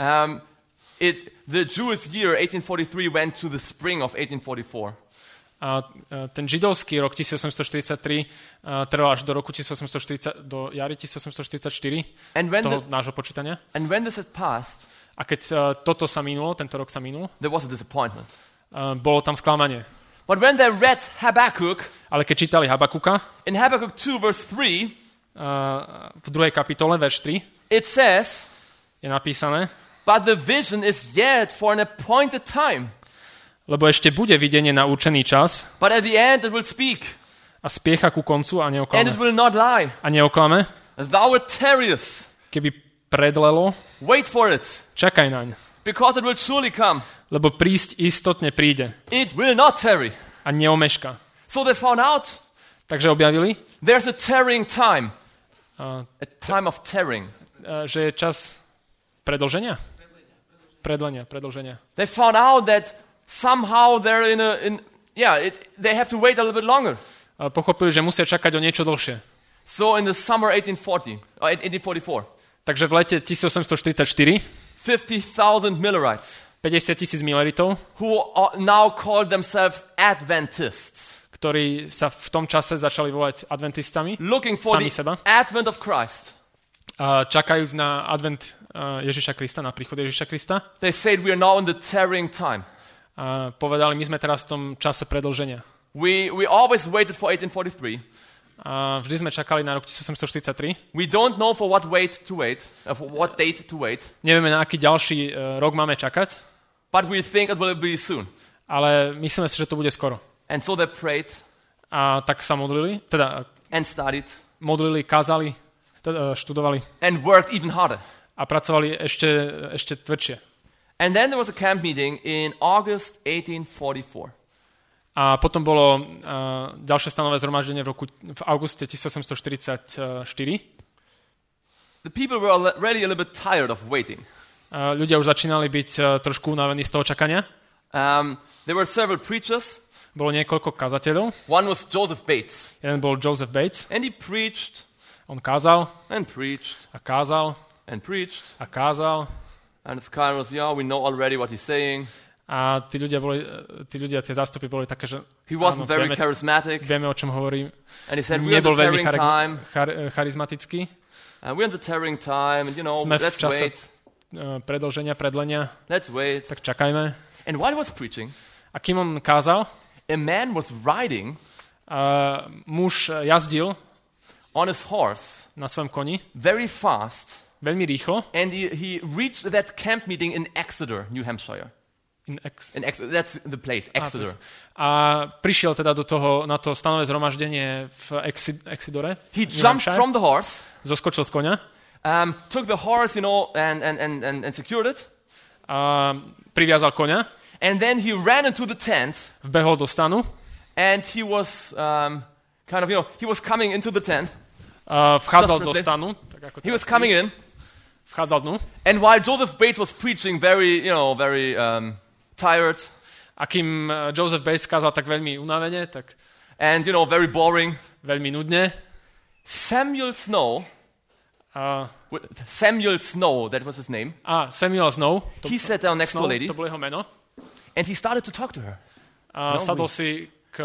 the Jewish year 1843 went to the spring of 1844. A ten židovský rok 1843 trval až do roku 1840, do jary 1844, toho nášho počítania. And when this had passed, a keď toto sa minulo, tento rok sa minul, there was a disappointment. Bolo tam sklamanie. But when they read Habakkuk, ale keď čítali Habakuka, in Habakkuk 2 verse 3, v 2. kapitole, verš 3, it says, je napísané, but the vision is yet for an appointed time. Lebo ešte bude videnie na určený čas. But at the end it will speak. A spiecha ku koncu a neoklame. And it will not lie. A neoklame. Thou art tarriest. Keby predlelo, wait for it. Čakaj naň. Because it will surely come. Lebo prísť istotne príde. It will not tarry. A neomeška. So they found out. Takže objavili. There's a tarrying time. A time of tarrying. Že je čas predĺženia. Predĺženia. They found out that somehow they're they have to wait a little bit longer. Pochopili, že musia čakať o niečo dlhšie. So in the summer 1844. Takže v lete 1844 50,000 Millerites. 50,000 Milleritov, who now call themselves Adventists. Ktorí sa v tom čase začali volať adventistami. Looking for the advent of Christ. Čakajúc na advent Ježiša Krista, na príchod Ježiša Krista. They said we are now in the tarrying time. Povedali, my sme teraz v tom čase predĺženia. We always waited for 1843. Vždy sme čakali na rok 1843. We don't know for what date to wait. Nevieme, na aký ďalší rok máme čakať. But we think it will be soon. Ale myslíme si, že to bude skoro. And so they prayed. A tak sa modlili, and studied. Modlili, kázali, študovali. And worked even harder. A pracovali ešte tvrdšie. And then there was a camp meeting in August 1844. A potom bolo ďalšie stanové zhromaždenie v auguste 1844. The people were already a little bit tired of waiting. Ľudia už začínali byť trošku unavení z toho čakania. There were several preachers. Bolo niekoľko kazateľov. One was Joseph Bates. Jeden bol Joseph Bates. And he preached. On kázal. And preached. A kázal. And preached. A kázal. And the sky was, we know already what he's saying. A tí ľudia, tie zástupy boli také, že he wasn't very charismatic. Vieme, o čom hovorí. And he said, nebol veľmi charizmatický. We're in the tarrying time, and sme let's v čase wait. Predĺženia. Let's wait. Tak čakajme. And while he was preaching, a kým on kázal, a man was riding, muž jazdil on his horse, na svojom koni, very fast, veľmi rýchlo, and he reached that camp meeting in Exeter, New Hampshire. In Exeter, that's the place, Exeter. A prišiel teda na to stanové zhromaždenie v Exedore. He jumped from the horse. Zoskočil z koňa. Took the horse, and secured it. Priviazal koňa. And then he ran into the tent. Vbehol do stanu. And he was he was coming into the tent. vchádzal do stanu. Tak ako He was coming in. Vchádzal dnu. And while Joseph Bates was preaching very tired. A kým Joseph Bates kázal tak veľmi unavene, tak and very boring. Veľmi nudne. Samuel Snow, that was his name. Samuel Snow. He sat down next to a lady. To bolo jeho meno. And he started to talk to her. Sadol si k...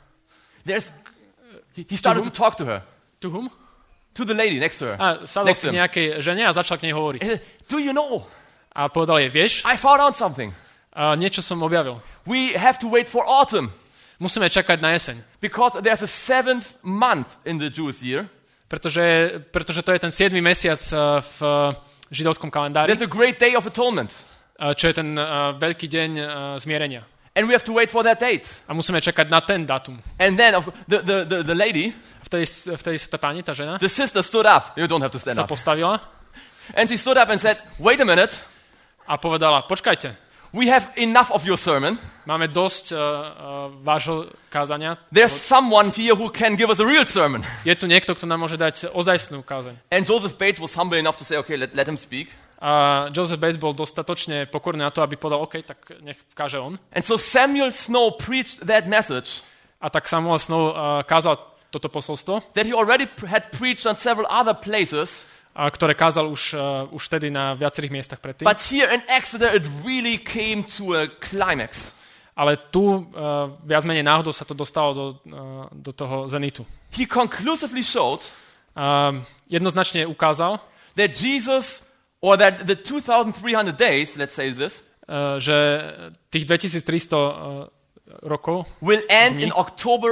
He started to talk to her. To whom? To the lady next to her. Sadol si k nejakej žene a začal k nej hovoriť. Do you know? A povedal jej, vieš? I found out something. Niečo som objavil. We have to wait for autumn. Musíme čakať na jeseň. Because there's a 7th month in the Jewish year. Pretože to je ten 7. mesiac v židovskom kalendári. That's the great day of atonement. Čo je ten veľký deň zmierenia. And we have to wait for that date. A musíme čakať na ten dátum. And then the lady, vtedy sa tá pani, tá žena, the sister stood up. You don't have to stand sa up. postavila. And she stood up and said, wait a minute. A povedala, počkajte. We have enough of your sermon. Máme dosť vášho kázania. There's someone here who can give us a real sermon. Je tu niekto, kto nám môže dať ozajstnú kázaň. And Joseph Bates was humble enough to say, okay, let him speak. A Joseph Bates bol dostatočne pokorný na to, aby povedal, OK, tak nech káže on. And so Samuel Snow preached that message. A tak Samuel Snow kázal toto posolstvo. That he already had preached on several other places. Ktoré kázal už vtedy na viacerých miestach predtým. But here in Exeter it really came to a climax. Ale tu viac menej náhodou sa to dostalo do toho zenitu. He conclusively showed jednoznačne ukázal, that Jesus, or that the 2,300 days, let's say this, že tých 2300 rokov will end in October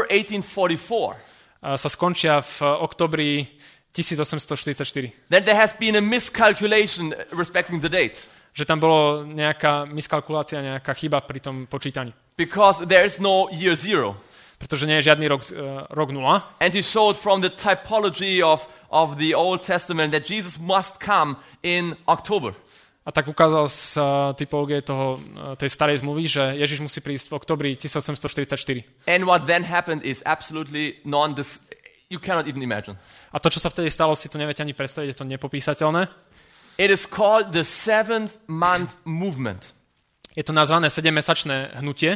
1844. Sa skončia v oktobri 1844. That there has been a miscalculation respecting the date. Že tam bolo nejaká miskalkulácia, nejaká chyba pri tom počítaní. Because there is no year zero. Pretože nie je žiadny rok 0. And he showed from the typology of the Old Testament that Jesus must come in October. A tak ukázal z typológie tej starej zmluvy, že Ježiš musí prísť v oktobri 1844. And what then happened is absolutely you cannot even imagine. A to, čo sa vtedy stalo, si to neviete ani predstaviť, je to nepopísateľné. It is called the 7th month movement. Je to nazvané 7-mesačné hnutie.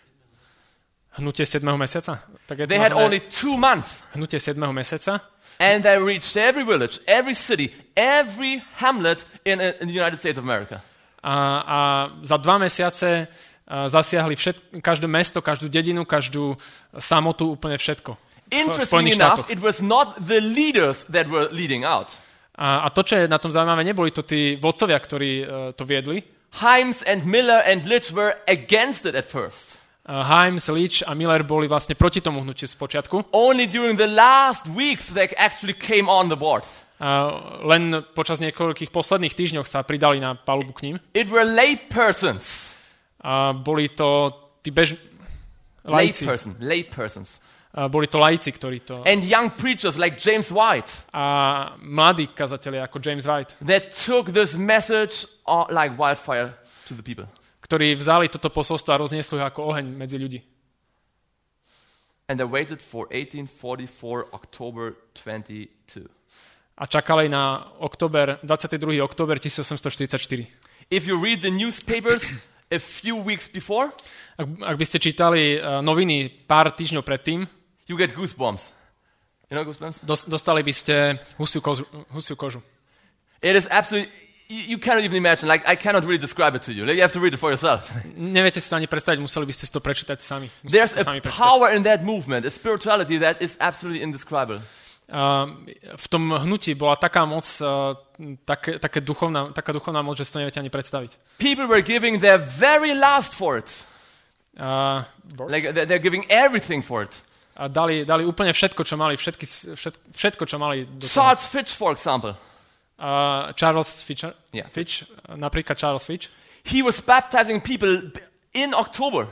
Hnutie 7. mesiaca. Tak je to They had only 2 months. Hnutie 7. mesiaca. And they reached every village, every city, every hamlet in the United States of America. A za 2 mesiace zasiahli každé mesto, každú dedinu, každú samotu, úplne všetko. Interestingly enough, it was not the leaders that were leading out. A to, čo je na tom zaujímavé, neboli to tí vodcovia, ktorí to viedli. Himes and Miller and Litch were against it at first. Himes, Litch a Miller boli vlastne proti tomu hnutiu z počiatku. Only during the last weeks they actually came on the board. Len počas niekoľkých posledných týždňoch sa pridali na palubu k ním. It were lay persons. Boli to tí laici. Lay persons. Boli to laici, ktorí to... And young preachers like James White. A mladí kazatelia ako James White. That took this message like wildfire to the people. Ktorí vzali toto posolstvo a rozniesli ho ako oheň medzi ľudí. And they waited for 1844 October 22. A čakali na 22. október 1844. If you read the newspapers a few weeks before, ak by ste čítali noviny pár týždňov predtým, you get goosebumps. You know goosebumps? Dostali by ste husiu kožu. It is absolutely, you cannot even imagine, like I cannot really describe it to you. You have to read it for yourself. Neviete si to ani predstaviť, museli by ste si to prečítať sami. There's a power in that movement, a spirituality that is absolutely indescribable. V tom hnutí bola taká moc, taká duchovná moc, že si to neviete ani predstaviť. People were giving their very last for it. Like they're giving everything for it. A dali úplne všetko, čo mali, všetko, čo mali do toho. Charles Fitch, for example. Charles Fitch, napríklad Charles Fitch. He was baptizing people in October.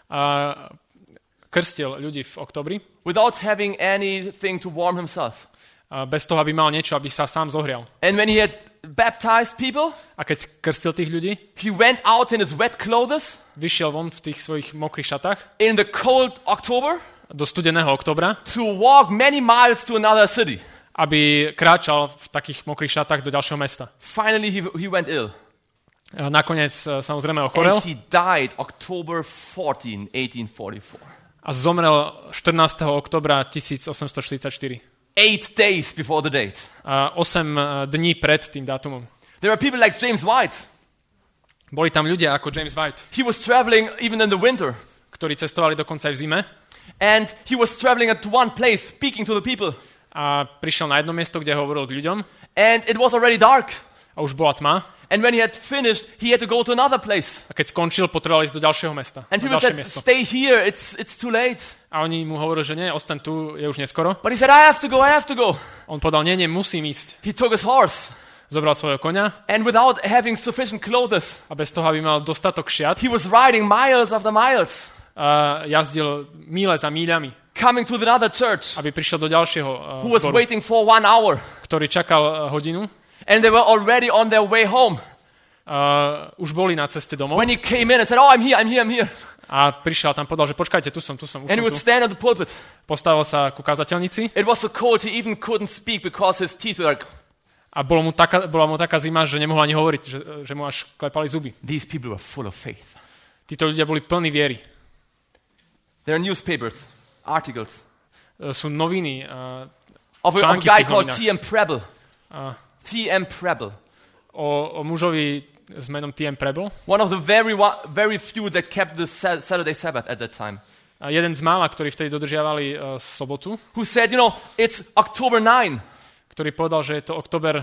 Krstil ľudí v oktobri. Without having anything to warm himself. Bez toho, aby mal niečo, aby sa sám zohrial. And when he had baptized people, a keď krstil tých ľudí, he went out in his wet clothes. Vyšiel von v tých svojich mokrých šatách. In the cold October. Do studeného oktobra. To walk many miles to another city. aby kráčal v takých mokrých šatách do ďalšieho mesta. Finally, he went ill. Nakoniec samozrejme ochorel And he died October 14, 1844. a zomrel 14. oktobra 1844. 8 days before the date. 8 dní pred tým dátumom. There are people like James White. Boli tam ľudia ako James White, He was traveling even in the winter. ktorí cestovali dokonca aj v zime And he was traveling to one place, speaking to the people. a prišiel na jedno miesto, kde hovoril k ľuďom And it was already dark. a už bola tma. And when he had finished, he had to go to another place. A keď skončil, potreboval ísť do ďalšieho mesta. And Na people ďalšie said, miesto. stay here, it's too late. A oni mu hovorili, že nie, ostaň tu, je už neskoro. But he said, I have to go. On povedal, nie, musím ísť. He took his horse. Zobral svojho koňa And without having sufficient clothes, a bez toho, aby mal dostatok šiat, he was riding miles after miles, jazdil míle za míľami, coming to another church aby prišiel do ďalšieho who was zboru, waiting for 1 hour. ktorý čakal hodinu. And they were already on their way home. Už boli na ceste domov When he came in and said, oh, I'm here. a prišiel a tam povedal, že počkajte, tu som, už And som he would tu. stand at the pulpit. Postavil sa ku kazateľnici It was so cold, he even couldn't speak because his teeth were like, a bola mu taká zima, že nemohol ani hovoriť, že mu až klepali zuby. these people were full of faith. Títo ľudia boli plní viery. There are newspapers, articles Sú noviny, of a články v guy tých called novinách. T.M. Preble. A T.M. Preble. o mužovi s menom T.M. Preble. One of the very few that kept the Saturday Sabbath at that time. A jeden z mála, ktorí vtedy dodržiavali sobotu, Who said, it's October 9. ktorý povedal, že je to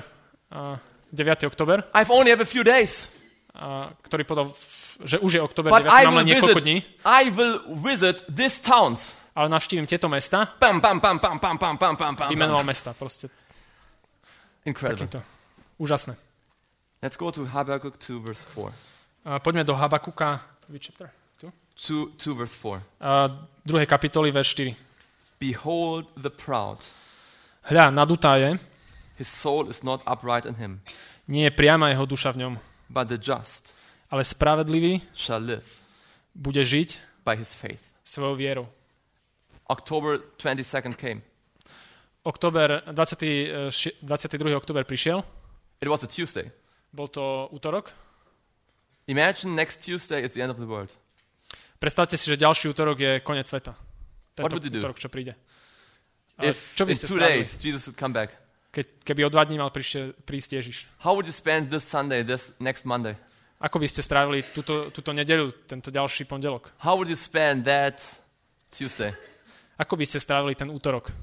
9. október, I only have a few days. Ktorý povedal, že už je október But 9, mám len niekoľko dní, I will visit these towns. ale navštívim tieto mesta. Bam, bam, bam, bam, bam, bam, bam, bam, bam. Vymenoval mesta, proste Incredible. takýmto. Úžasné. Let's go to Habakkuk 2 verse 4. Poďme do Habakuka, which chapter? 2 verse 4. 2. kapitoly, verš 4. Behold the proud. Hľa, nadutá je, His soul is not upright in him, nie je priama jeho duša v ňom, but the just ale spravedlivý shall live bude žiť by his faith. svojou vierou. October 22nd came. 22. október prišiel, It was a Tuesday. bol to útorok. Imagine next Tuesday is the end of the world. Predstavte si, že ďalší útorok je koniec sveta. What Tento would you do? útorok, čo príde. If Čo by in ste 2 spravili, days Jesus would come back. keby o 2 dní mal prísť Ježiš? How would you spend this Sunday, this next Monday? Ako by ste strávili túto nedeľu, tento ďalší pondelok? How would you spend that Tuesday? Ako by ste strávili ten útorok?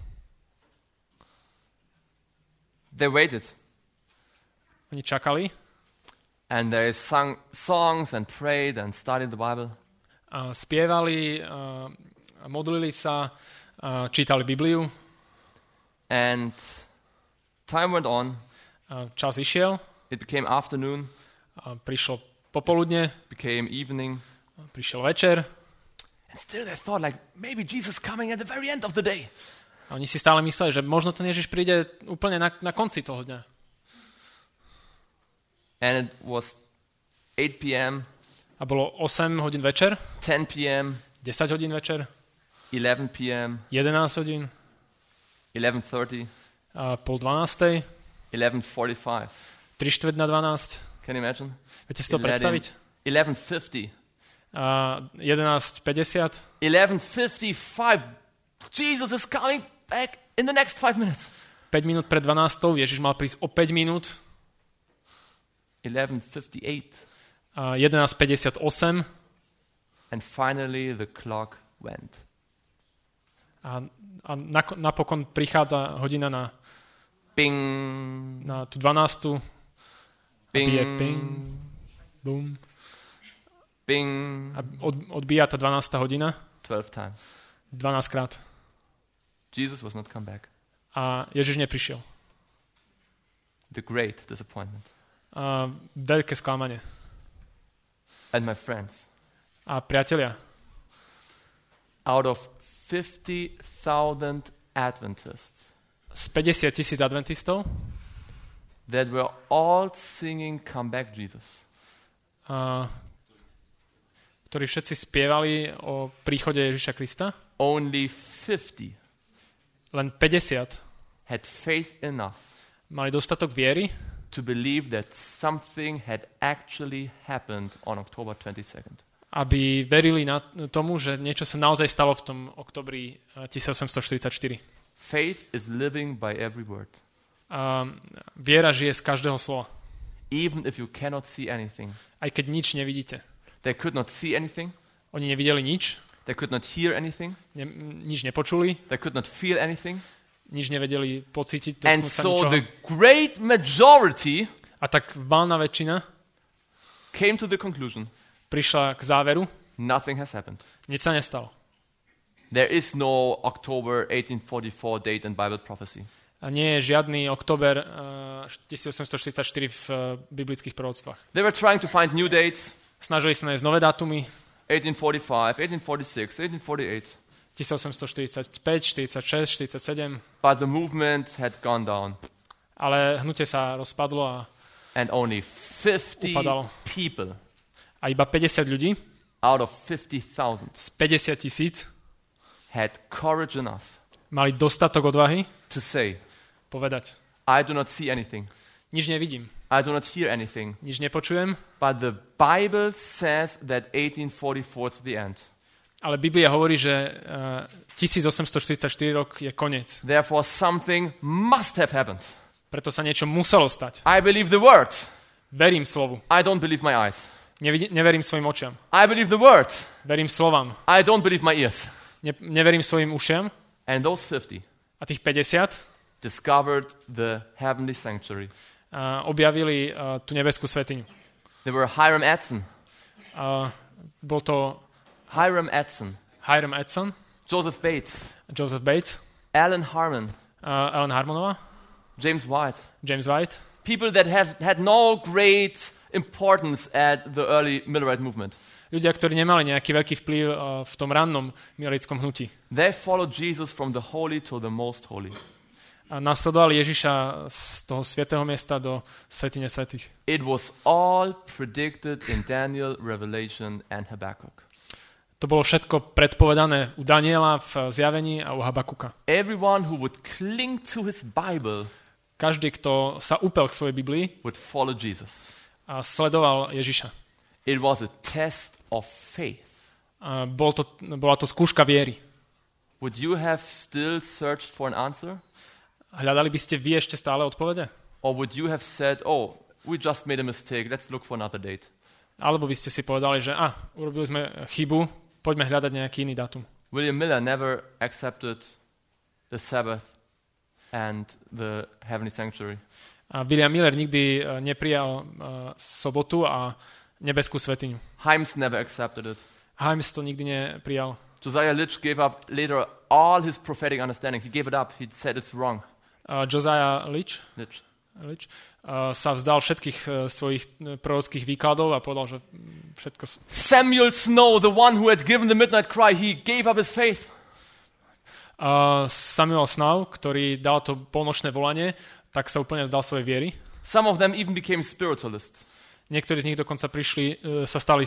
They waited Oni čakali, and they sung songs and prayed and studied the Bible. Spievali, modlili sa, čítali Bibliu. And time went on. Čas išiel, It became afternoon, prišlo popoludne, became evening. prišiel večer And still they thought like, maybe Jesus coming at the very end of the day. a oni si stále mysleli, že možno ten Ježiš príde úplne na konci toho dňa. And it was 8 p.m., A bolo 8 hodín večer, 10 p.m., 10 hodín večer, 11 p.m., 11 hodín, 11:30, pol 12, 11:45. 3:45. Can you imagine? Viete si to predstaviť? 11:50. 11:50. 11:55. Jesus is coming back in the next 5 minutes. 5 minút pred 12. Ježiš mal prísť o 5 minút. 11:58. 11:58. And finally the clock went. A napokon prichádza hodina na Bing. tú 12. Bing. Bije ping, bum. Bing. A odbíja tá 12. hodina 12 times. 12 krát. Jesus was not come back. A Ježiš neprišiel. The great disappointment. Veľké sklamanie. And my friends, A priatelia, out of 50,000 Adventists z 50,000 adventistov, that were all singing Come Back Jesus, ktorí všetci spievali o príchode Ježiša Krista, only 50 len 50 had faith enough mali dostatok viery, to believe that something had actually happened on October 22nd. aby verili tomu, že niečo sa naozaj stalo v tom oktobri 1844. Faith is living by every word. Viera žije z každého slova. Even if you cannot see anything. Aj keď nič nevidíte. They could not see anything. Oni nevideli nič. They could not hear anything. Nič nepočuli. They could not feel anything. Nič nevedeli pocítiť. And so the great majority a tak valná väčšina came to the conclusion. Prišla k záveru. Nothing has happened. Nič sa nestalo. There is no October 1844 date in Bible prophecy. A nie je žiadny október 1844 v biblických proroctvách. They were trying to find new dates. Snažili sa nájsť nové dátumy. 1845, 1846, 1848. 1845, 46, 47. But the movement had gone down. Ale hnutie sa rozpadlo a and only 50 upadalo. People a iba 50 ľudí out of 50,000 z 50,000 had courage enough mali dostatok odvahy to say, povedať, I do not see anything. Nič nevidím. I do not hear anything. Nič nepočujem. But the Bible says that 1844 is the end. Ale Biblia hovorí, že 1844 rok je koniec. Therefore something must have happened. Preto sa niečo muselo stať. I believe the word. Verím slovu. I don't believe my eyes. Neverím svojim očiam. I believe the word. Verím slovám. I don't believe my ears. Neverím svojim ušiam. And those 50 a tých 50 discovered the heavenly sanctuary. Objavili tú nebeskú svätyňu. They were Hiram Edson. Bol to Hiram Edson. Joseph Bates. Alan Harmon. Alan Harmonová. James White. People that had no great importance at the early Millerite movement. Ľudia, ktorí nemali nejaký veľký vplyv v tom rannom milerickom hnutí. They followed Jesus from the holy to the most holy. A nasledovali Ježiša z toho svätého miesta do svätyne svätých. It was all predicted in Daniel, Revelation and Habakkuk. To bolo všetko predpovedané u Daniela v Zjavení a u Habakuka. Everyone who would cling to his Bible, každý, kto sa upel k svojej Biblii, would follow Jesus. A sledoval Ježiša. It was a test of faith. Bola to skúška viery. Would you have still searched for an answer? Hľadali by ste vy ešte stále odpovede? Or would you have said, oh, we just made a mistake, let's look for another date? Alebo by ste si povedali, že urobili sme chybu, poďme hľadať nejaký iný dátum. William Miller never accepted the Sabbath and the heavenly sanctuary. A William Miller nikdy neprijal sobotu a nebeskú svätyňu. Himes never accepted it. Himes to nikdy neprijal. Josiah Litch gave up later all his prophetic understanding. He gave it up. He said it's wrong. Josiah Litch sa vzdal všetkých svojich prorockých výkladov a povedal, že všetko... Samuel Snow, the one who had given the midnight cry, he gave up his faith. Samuel Snow, ktorý dal to polnočné volanie, tak sa úplne vzdal svojej viery. Some of them even became spiritualists. Niektorí z nich dokonca sa stali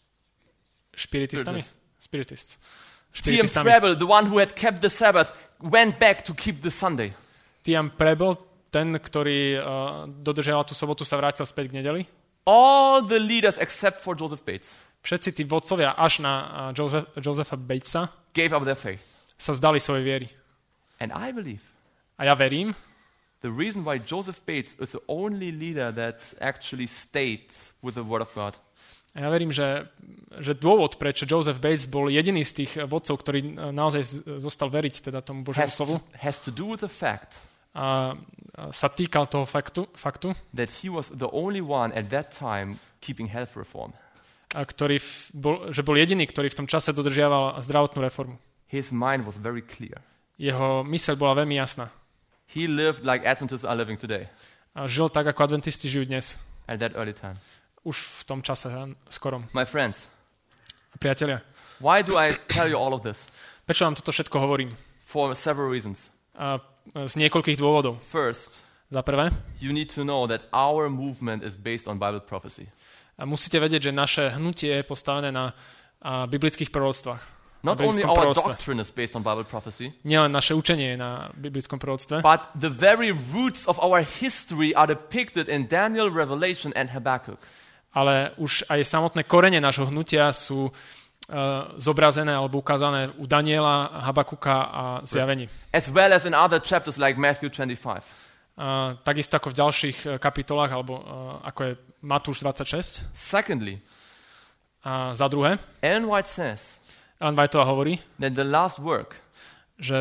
Spiritists. T.M. Preble, the one who had kept the Sabbath, went back to keep the Sunday. T.M. Preble, ten, ktorý dodržiaval tú sobotu, sa vrátil späť k nedeli. All the leaders except for Joseph Bates. Všetci tí vodcovia až na Josepha Batesa gave up their faith. Sa vzdali svojej viery. And I believe a ja verím, the reason why Joseph Bates is the only leader that actually stayed with the word of God. A ja verím, že dôvod, prečo Joseph Bates bol jediný z tých vodcov, ktorý naozaj zostal veriť teda tomu Božiemu slovu, has to do with the fact sa týkal toho faktu, that he was the only one at that time keeping health reform. Že bol jediný, ktorý v tom čase dodržiaval zdravotnú reformu. His mind was very clear. Jeho myseľ bola veľmi jasná. He lived like Adventists are living today. A žil tak, ako adventisti žijú dnes. At that early time. Už v tom čase skorom. My friends, priatelia, why do I tell you all of this? Prečo vám toto všetko hovorím? For several reasons. Z niekoľkých dôvodov. First, za prvé, you need to know that our movement is based on Bible prophecy. A musíte vedieť, že naše hnutie je postavené na biblických proroctvách. Not only biblickom our proroctve. doctrine is based on Bible prophecy, Nielen naše učenie je na biblickom proroctve, but the very roots of our history are depicted in Daniel, Revelation and Habakkuk. ale už aj samotné korene nášho hnutia sú zobrazené alebo ukázané u Daniela, Habakuka a Zjavení. As well as in other chapters like Matthew 25. Takisto ako v ďalších kapitolách, alebo ako je Matúš 26. Secondly, A za druhé, Ellen White says Ellen Whiteová hovorí, that the last work že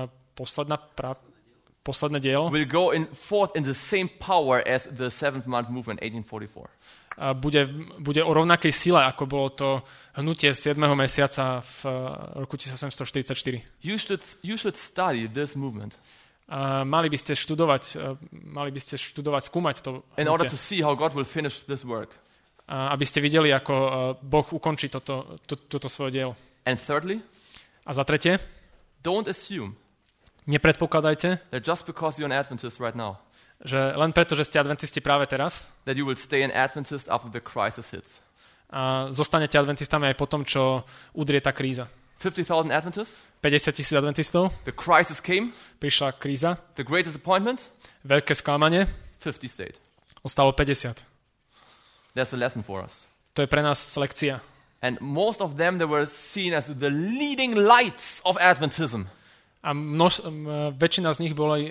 posledné dielo will go forth in the same power as the seventh month movement 1844. bude o rovnakej sile, ako bolo to hnutie 7. mesiaca v roku 1744. You should study this movement Mali by ste študovať, skúmať to in order hnutie, to see how God will finish this work. aby ste videli, ako Boh ukončí toto svoje dielo. And thirdly, A za tretie, don't assume nepredpokladajte, that just because you're an Adventist right now, že len preto, že ste adventisti práve teraz, that you will stay an Adventist after the crisis hits. a zostanete adventistami aj po tom, čo udrie tá kríza. 50,000 Adventists, 50,000 adventistov, the crisis came, prišla kríza, the great disappointment, veľké sklamanie, 50 stayed. ostalo 50. There's a lesson for us. To je pre nás lekcia. And most of them, they were seen as the leading lights of Adventism. A väčšinu z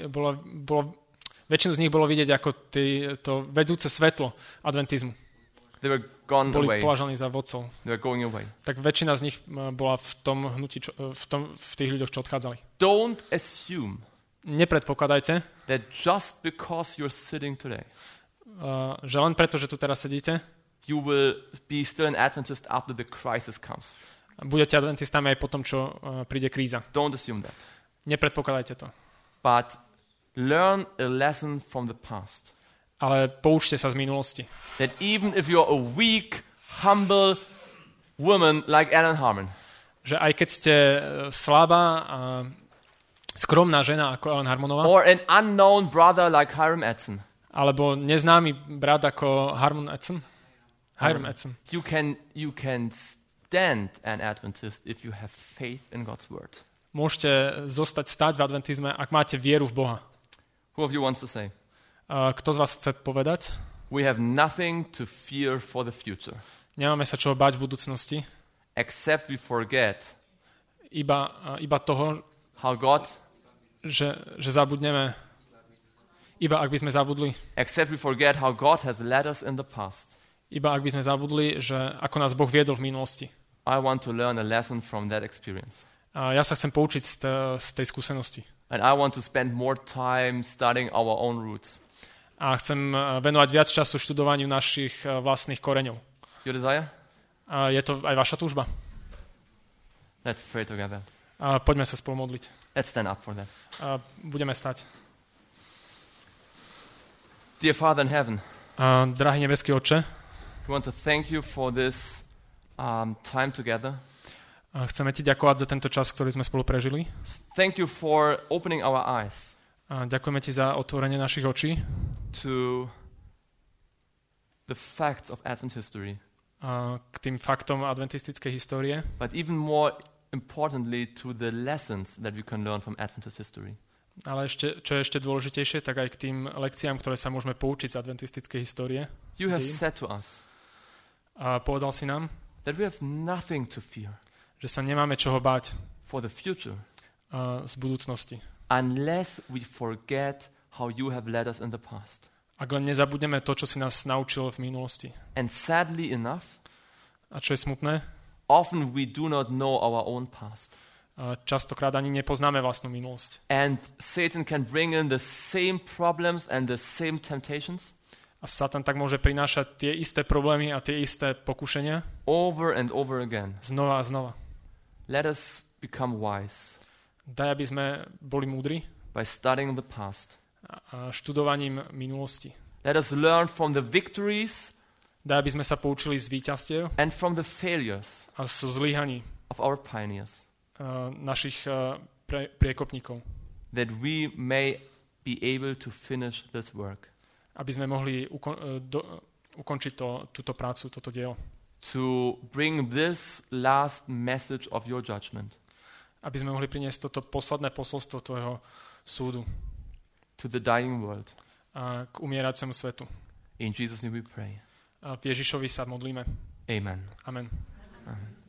nich bolo vidieť ako to vedúce svetlo adventizmu. They were gone Boli away. považovaní za vodcov. They were going away. Tak väčšina z nich bola v tom hnutí, v tých ľuďoch, čo odchádzali. Don't assume Nepredpokladajte, that just because you're sitting today, že len preto, že tu teraz sedíte, you will be still an Adventist after the crisis comes. budete adventistami aj po tom, čo príde kríza. Don't assume that. Nepredpokladajte to. But learn a lesson from the past. Ale poučte sa z minulosti. That even if you're a weak, humble woman like Ellen Harmon, Že aj keď ste slabá a skromná žena ako Ellen Harmonová, or an unknown brother like Hiram Edson, alebo neznámy brat ako Hiram Edson, you can stand an Adventist if you have faith in God's word. môžete stáť v adventizme, ak máte vieru v Boha. Who of you wants to say? Kto z vás chce povedať? We have nothing to fear for the future, Nemáme sa čoho báť v budúcnosti, except we forget iba toho, how God, že zabudneme, iba ak by sme zabudli, except we forget how God has led us in the past. iba ak by sme zabudli, že ako nás Boh viedol v minulosti. I want to learn a lesson from that experience. A ja sa chcem poučiť z tej skúsenosti. And I want to spend more time studying our own roots. A chcem venovať viac času študovaniu našich vlastných koreňov. Your desire? A je to aj vaša túžba? Let's pray together. A poďme sa spolu modliť. Let's stand up for that. A budeme stať. Dear Father in heaven, Drahý nebeský Otče, we want to thank you for this time together. chceme ti ďakovať za tento čas, ktorý sme spolu prežili. Thank you for opening our eyes Ďakujeme ti za otvorenie našich očí to the facts of Advent history, k tým faktom adventistickej histórie, but even more importantly to the lessons that we can learn from Adventist history. ale čo je ešte dôležitejšie, tak aj k tým lekciám, ktoré sa môžeme poučiť z adventistickej histórie. You have dejín. said to us A povedal si nám, that we have nothing to fear že sa nemáme čoho báť for the future z budúcnosti. unless we forget how you have led us in the past. Ak len nezabudneme to, čo si nás naučil v minulosti. And sadly enough, A čo je smutné, often we do not know our own past. častokrát ani nepoznáme vlastnú minulosť. And Satan can bring in the same problems and the same temptations A Satan tak môže prinášať tie isté problémy a tie isté pokušenia over and over again. znova a znova. Let us become wise Daj, aby sme boli múdri by studying the past. a študovaním minulosti. Let us learn from the victories Daj, aby sme sa poučili z víťazstiev and from the failures a zo zlyhaní of our pioneers, našich priekopníkov. that we may be able to finish this work. Aby sme mohli ukončiť túto prácu, toto dielo. to bring this last message of your judgment aby sme mohli priniesť toto posledné posolstvo tvojho súdu to the dying world. a k umieracemu svetu. In Jesus' name we pray. A v Ježišovi sa modlíme. Amen. Amen. Amen.